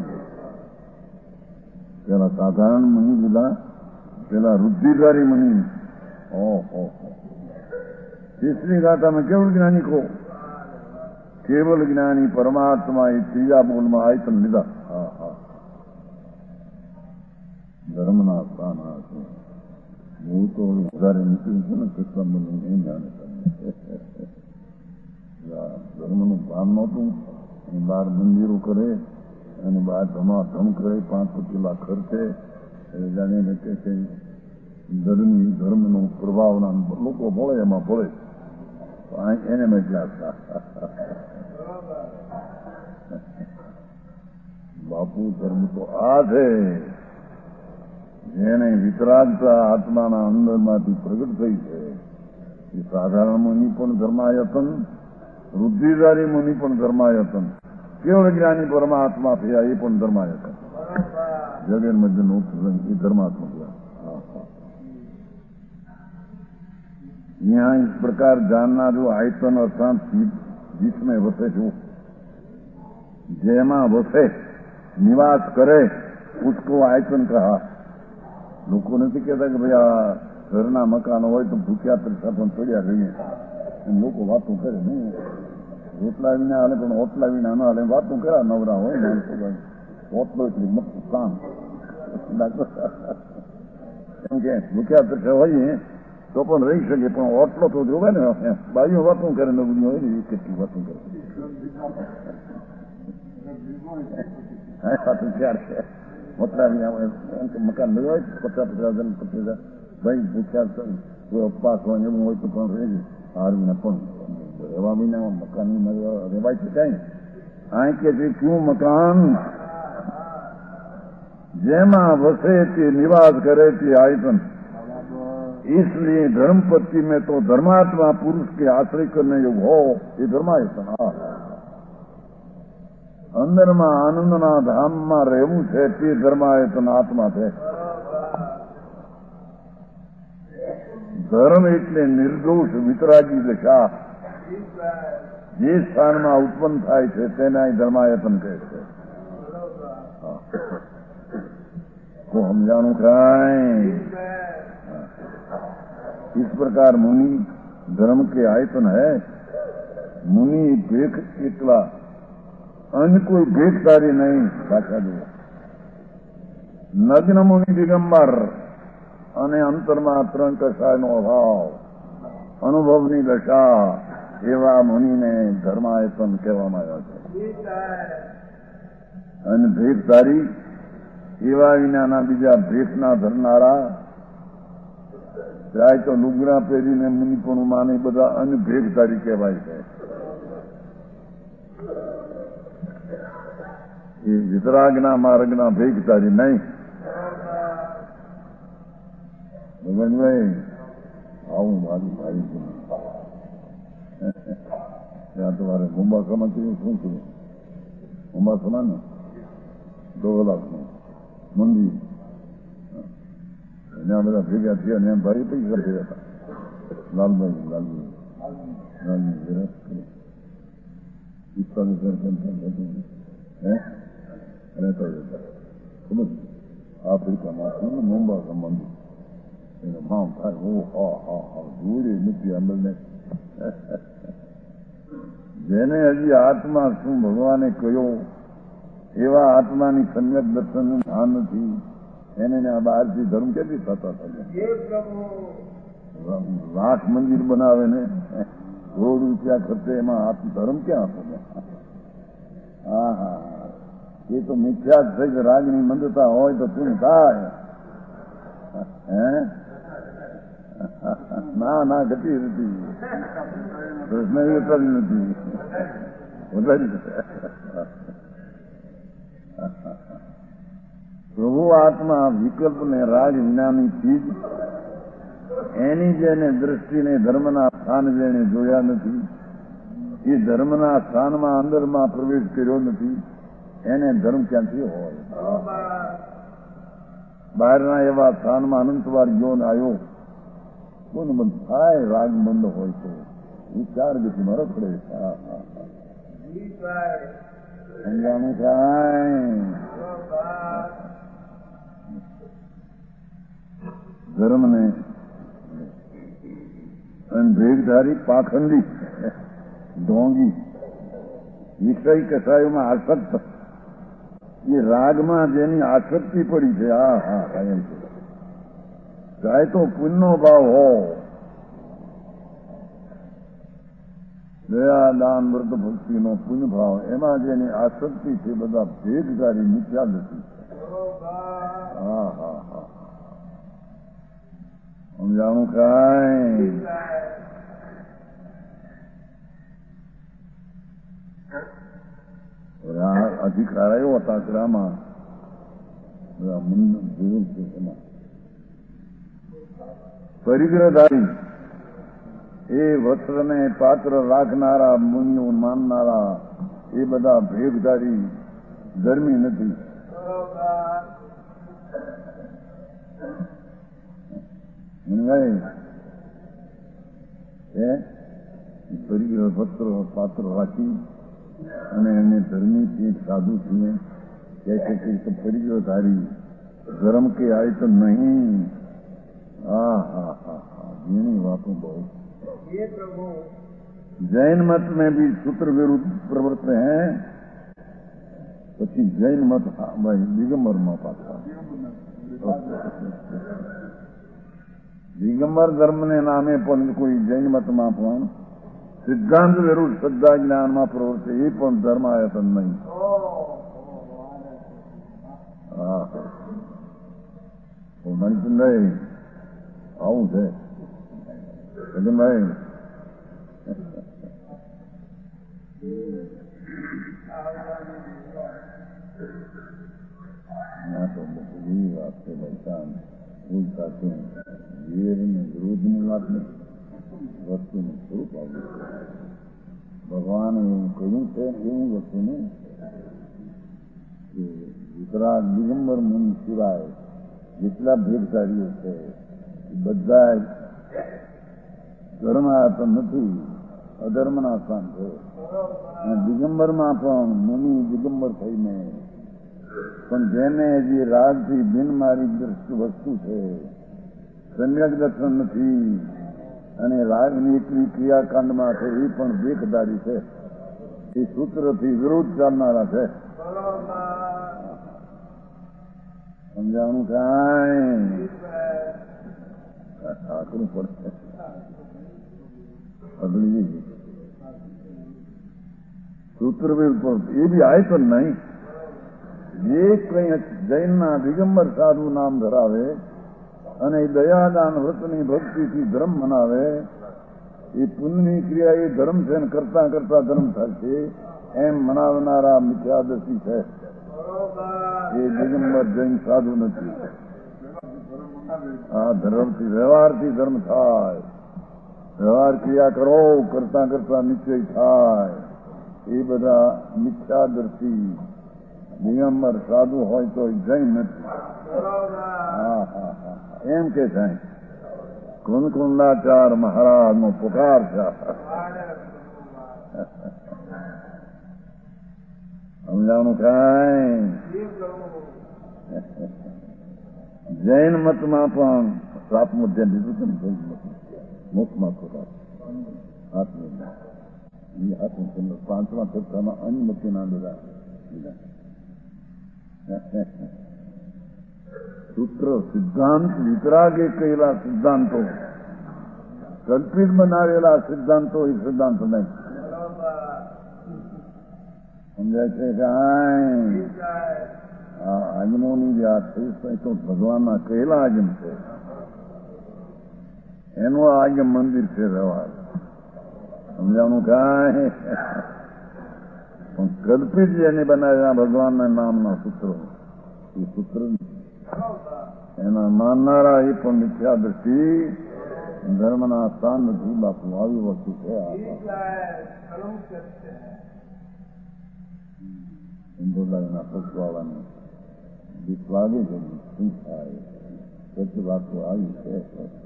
પેલા સાધારણ મુનિ પેલા પેલા રુદ્રિધારી મુનિ. ઓહો तीसरी गाथा में केवल ज्ञानी को केवल ज्ञानी परमात्मा ये ત્રીજા બોલમાં આયતન લીધા. હા હા ધર્મના સ્થાન આ છે. હું તો વધારે નીકળ્યું છે ને કેટલા મને નહીં જાણે ધર્મનું ભાન નહોતું. બહાર મંદિરો કરે અને બહાર ધમાધમ કરે, પાંચ પચીલા ખર્ચે જાણીને કે ધર્મ ધર્મનો પ્રભાવના લોકો ભળે એમાં ભળે એને મેં ક્લાસ બાપુ ધર્મ તો આ છે જેને વિતરાગતા આત્માના અંદરમાંથી પ્રગટ થઈ છે. એ સાધારણ મુનિ પણ ધર્માયતન, વૃદ્ધિધારી મુનિ પણ ધર્માયતન, કેવળ જ્ઞાની પરમાત્મા થયા એ પણ ધર્માયતન. જગન મધ્યનો એ ધર્માત્મક. यहाँ इस प्रकार जानना जो आयतन अर्थात जिसमें वसे जो जेमा वसे निवास करे उसको आयतन कहा. લોકો નથી કહેતા કે ભાઈ આ ઘરના મકાનો હોય તો ભૂખ્યા તરસા પણ પડ્યા રહીએ એમ લોકો વાતો કરે નહીં. રોટલા વિના હાલે પણ ઓટલા વિના ના હાલે વાતો કર્યા નવરા હોય માણસો ભાઈ. ઓટલો એટલી મસ્ત કામ એમ કે ભૂખ્યા તરસા હોઈએ તો પણ રહી શકે, પણ ઓટલો તો જોવે ને બાજુ વાતું કરે નબળી હોય ને એ કેટલી વાતું કરે વાતું ક્યારે છે. મોટા મકાન નહીં હોય પચાસ પચાસ હજાર પચીસ હજાર ભાઈ ભૂખ્યા કોઈ અપવાસ હોય એવું હોય તો પણ રહી હાર વિના પણ રહેવા વિના મકાન રહેવાય છે કઈ. આ કે છે ક્યું મકાન જેમાં વસે તે નિવાસ કરે તે आयतन. इसलिए धर्मपत्ति में तो धर्मात्मा पुरुष के आश्रय करने योग हो ये धर्मायतन. અંદરમાં આનંદના ધામમાં રહેવું છે તે ધર્માયતન આત્મા છે. ધર્મ એટલે નિર્દોષ વિતરાગી દશા. જે સ્થાનમાં ઉત્પન્ન થાય છે તેના ધર્માયતન કહે છે. તો સમજાણું કાંઈ? इस प्रकार मुनि धर्म के आयतन है. मुनि भेख एकला अन्य कोई भेखदारी नहीं. भाषा जो નગ્ન મુનિ દિગંબર અને અંતરમાં ત્રણ કસાયનો અભાવ. અનુભવની દશા એવા મુનિને ધર્માયતન કહેવામાં આવ્યા છે. અને ભેખધારી એવા વિનાના બીજા ભેખ ના ધરનારા જાય તો લુગડા પહેરીને મુનિપણું માને બધા અન્ય ભેખધારી કહેવાય છે. એ વિતરાગના માર્ગના ભેખધારી નહીં. ભગવાનભાઈ આવું મારી મારી ત્યાં તમારે ગુંબાસમાં શું કર્યું? ગુંબાસમાં ને દોલાસમાં મંદિર એના બધા ભેગા થયા ને એમ ભારી પૈસા ભેગા હતા. લાલભાઈ લાલભાઈ લાલભાઈ પિસ્તાલીસ હજાર હે રહેતા જતા ખબર આફ્રિકામાં મુંબા મંદિર એને મામ થાય ઓ હા હા હા જોડે નથી અમલને. જેને હજી આત્મા શું ભગવાને કહ્યો એવા આત્માની સમ્યક દર્શનનું ભાન નથી એને બહારથી ધર્મ કેટલી થતા થતા લાખ મંદિર બનાવે ને રોડ રૂપિયા ખર્ચે એમાં આત્મ ધર્મ ક્યાં હતો? હા હા એ તો મિથ્યા જ થઈ કે રાજની મંદતા હોય તો શું થાય? હે ના ના ઘટી નથી પ્રશ્ન એ ઉતરી નથી વધારી પ્રભુ આત્મા વિકલ્પ ને રાગ વિનાની ચીજ એની જેને દ્રષ્ટિને ધર્મના સ્થાન જેને જોયા નથી એ ધર્મના સ્થાનમાં અંદરમાં પ્રવેશ કર્યો નથી એને ધર્મ ક્યાંથી હોય? બહારના એવા સ્થાનમાં અનંતવાર યોન આવ્યો કોણ બંધ થાય? રાગ બંધ હોય તો વિચાર ગતિમાં રખડે. સમજાણું થાય? ધર્મને ભેગધારી પાખંડી ઢોંગી વિષય કસાયોમાં આસક્ત એ રાગમાં જેની આસક્તિ પડી છે હા હા કાયમ છે. ચાહે તો પુણ્યનો ભાવ હો દયા દાન વ્રત ભક્તિનો પુણ્ય ભાવ એમાં જેની આસક્તિ છે બધા ભેગધારી મિથ્યા નથી. હા હા હા સમજાણું કાંઈ? અધિકાર આવ્યો હતા ગ્રામાં જોયું છે એમાં પરિગ્રહધારી એ વસ્ત્રને પાત્ર રાખનારા મુનિઓ માનનારા એ બધા ભેગધારી ધર્મી નથી. એ પરિગ્રહ વસ્ત્ર પાત્ર રાખી અને એને ધર્મી છે સાધુ છીએ કહે છે કે પરિગ્રહધારી ધર્મ કે આય તો નહીં. હા હા હા હા ઘણી વાતો બહુ. जैन मत में भी सूत्र विरुद्ध प्रवृत्त हैं પછી જૈન મત ભાઈ દિગંબરમાં પાછા દિગંબર ધર્મને નામે પણ કોઈ જૈન મતમાં પણ સિદ્ધાંત વિરુદ્ધ શ્રદ્ધા જ્ઞાનમાં પ્રવૃત્તિ એ પણ ધર્માયતન નહીં. હા નહીં આવું છે ભાઈ. ના તો બધી વાત છે ભાઈ ભૂલતા છે વેર ને વિરોધની વાત ને વસ્તુનું સ્વરૂપ આવ્યું છે. ભગવાને એવું કહ્યું છે એવું વસ્તુને કે વિતરાગ દિગંબર મુનિ સિવાય જેટલા ભેદકારીઓ છે એ બધા ધર્માયતન નથી અધર્મના સ્થાન છે. અને દિગંબરમાં પણ મુનિ દિગંબર થઈને પણ જેને જે રાગથી બિન મારી દ્રષ્ટિ વસ્તુ છે સમ્યક દર્શન નથી અને રાગની એકલી ક્રિયાકાંડમાં છે એ પણ દેખદારી છે. એ સૂત્રથી વિરોધ ચાલનારા છે. સમજાણું કાંઈ આકરું પડશે. अगली सूत्र बिल्कुल ये भी आए तो नहीं ये कई जैनना दिगंबर साधु नाम धरावे અને દયાદાન વ્રતની ભક્તિથી ધર્મ મનાવે એ પુણ્યની ક્રિયા એ ધર્મ છે ને કરતા કરતા ધર્મ થશે એમ મનાવનારા મિથ્યાદર્શી છે. એ દિગંબર જૈન સાધુ નથી. આ ધર્મથી વ્યવહારથી ધર્મ થાય. વ્યવહાર ક્રિયા કરો કરતા કરતા નિશ્ચય થાય. એ બધા મિથ્યાદર્શી દિગંબર સાધુ હોય તો જૈન નથી. હા હા હા એમ કે થાય કુંદકુંદાચાર મહારાજ નો પુકાર છે. સમજાણું કાંઈ જૈન મતમાં પણ સાતમું ધ્યાન દીધું છે ને મુખમાં પુકાર આત્મા એ આત્મચંદ્ર પાંચમા સપ્તાહમાં અન્નમતીના બધા લીધા સૂત્ર સિદ્ધાંત વિતરાગે કહેલા સિદ્ધાંતો કલ્પિત બનાવેલા સિદ્ધાંતો એ સિદ્ધાંત નહીં. સમજાય છે કાંઈ આજમોની જે આ થઈ તો ભગવાનના કહેલા આજમ છે એનું આજમ મંદિર છે વ્યવહાર. સમજાણું કાંઈ પણ કલ્પિત જેને બનાવ્યા ભગવાનના નામના સૂત્રો એ સૂત્ર એના માનનારા એ પણ મિથ્યાદર્શિ ધર્મના સ્થાન નથી. બાપુ આવી વસ્તુ છે. હિન્દુદાના પક્ષવાળાને દીપ લાગે છે શું થાય કેટલી વાતો આવી છે.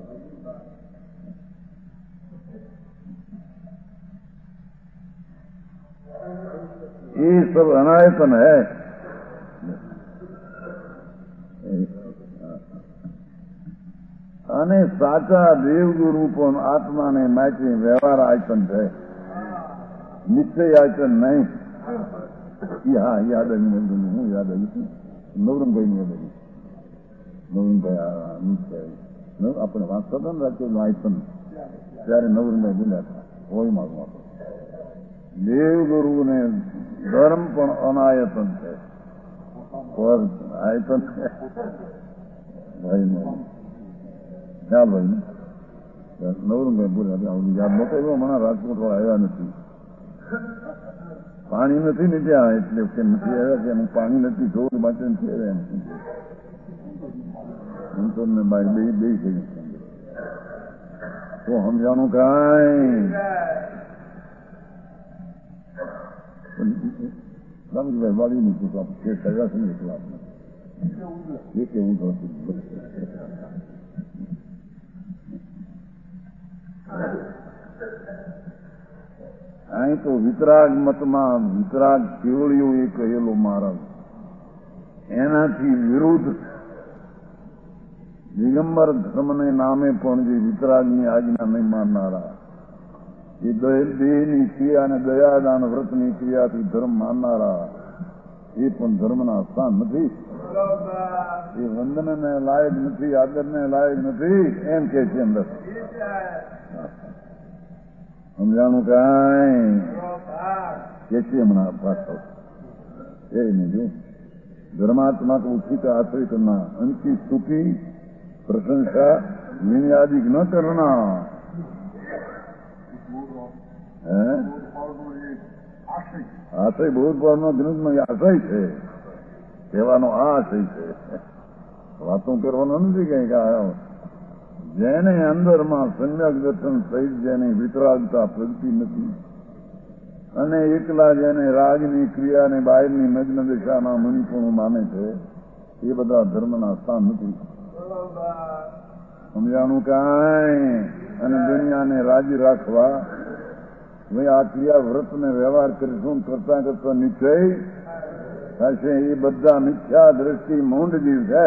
ये सब अनायतन है. અને સાચા દેવગુરુ પણ આત્માને માટે વ્યવહાર આયતન છે, નિશ્ચય આયતન નહીં. હા યાદ આવી હું યાદ આવી છું નવરંગભાઈ યાદ આવી નવરંગભાઈ નિશ્ચય આપણે વાંચતા હતા ને રાજ્યનું આયતન ત્યારે નવરંગભાઈ બોલ્યા હતા હોય મારું આપણે દેવગુરુને ધર્મ પણ અનાયતન છે. આયતન ભાઈ ખ્યાલ ભાઈ નવરંગભાઈ બોલ્યા યાદ નતો એવો મને રાજકોટ વાળા આવ્યા નથી. પાણી નથી ને ત્યાં એટલે કે નથી આવ્યા કે પાણી નથી જોર માટે નથી આવ્યા ભાઈ બે બે થઈ તો સમજાણું કાંઈ રામજીભાઈ વાળી મૂકું તો આપણે કર્યા છે ને એટલા આપણે એ કેવું થતું. અહીં તો વિતરાગ મતમાં વિતરાગ કેવળિયો એ કહેલો મહારાજ એનાથી વિરુદ્ધ દિગંબર ધર્મને નામે પણ જે વિતરાગની આજ્ઞા નહીં માનનારા એ દેહની ક્રિયા અને દયાદાન વ્રતની ક્રિયાથી ધર્મ માનનારા એ પણ ધર્મના સ્થાન નથી. એ વંદનને લાયક નથી, આદરને લાયક નથી એમ કે છે અંદર. સમજાણું કાંઈ કે છે હમણાં પાછો એ નહીં જો ધર્માત્મા को उसी का आश्रय करना, उनकी स्तुति प्रशंसा निंदादिक न करना है. આશય બૌદ્ધભાવનો ગ્રંથનો આશય છે કહેવાનો આ આશય છે. વાતો કરવાનો નથી કઈ કે જેને અંદરમાં સમ્યક દર્શન સહિત જેની વિતરાગતા પ્રગતિ નથી અને એકલા જેને રાજની ક્રિયાને બહારની નગ્ન દિશાના મણિપુણું માને છે એ બધા ધર્મના સ્થાન નથી. સમજાણું કાંઈ અને દુનિયાને રાજી રાખવા ભાઈ આ ક્રિયા વ્રતને વ્યવહાર કરીશું કરતા કરતા નિશ્ચય થશે એ બધા મિથ્યા દ્રષ્ટિ મૂંડ જીવ છે.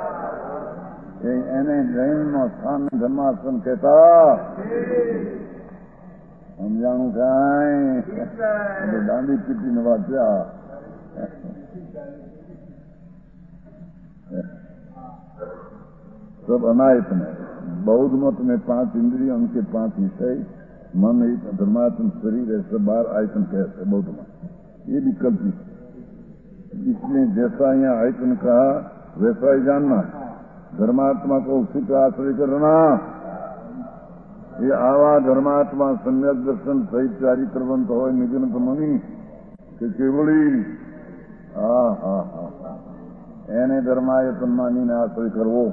એને જૈનનો સ્થાન ધર્માસન કહેતા. સમજાણું કાંઈ દાંડી પીટીને વાંચ્યા. सब अनायत में बौद्ध मत में पांच इंद्रिय उनके पांच विषय मन एक धर्मात्म शरीर ऐसे बार आयतन कहते बौद्ध में, ये विकल्प नहीं। इसलिए जैसा यहाँ आयतन कहा वैसा ही जानना, धर्मात्मा को उसी पे आश्रय करना। ये आवा धर्मात्मा सम्यक दर्शन सहित चारित्रवंत हो निगनत मुनि કે કેવળી હા હા હા હા એને ધર્માયતન માનીને આશ્રય કરવો,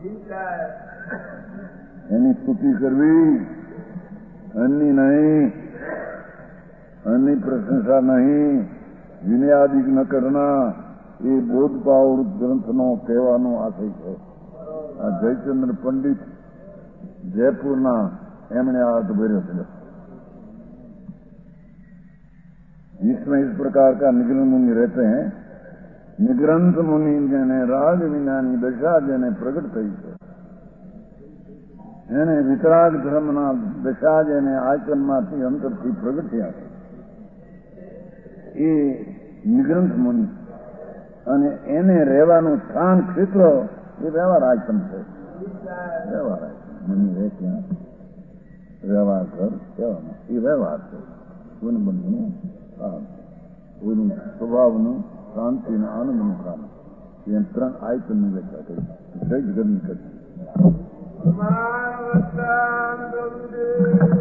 એની સ્તુતિ કરવી, અન્ની નહીં, અન્ની પ્રશંસા નહીં, વિનયાદિક ન કરના, એ બોધ પાવૃત ગ્રંથનો કહેવાનો આશય છે. આ જયચંદ્ર પંડિત જયપુરના એમણે આ अर्थ भर्यो છે. इसमें इस प्रकार का निग्रंथ मुनि रहते हैं. निग्रंथ मुनि જેને રાગ વિનાની દશા જેને પ્રગટ થઈ છે, એને વિતરાગ ધર્મના દશા જેને આચરણમાંથી અંતરથી પ્રગટ થયા છે, એ નિગ્રંથ મુનિ. અને એને રહેવાનું સ્થાન ક્ષેત્ર એ વ્યવહાર આચરણ છે. વ્યવહાર આચરણ મુનિ રહે ત્યાં વ્યવહાર ઘર કહેવામાં એ વ્યવહાર છે. કોઈને બંધનું કોઈનું સ્વભાવનું શાંતિનું આનંદનું કામ એમ ત્રણ આયતનની વ્યાખ્યા કરી જય જગન્ની કરી.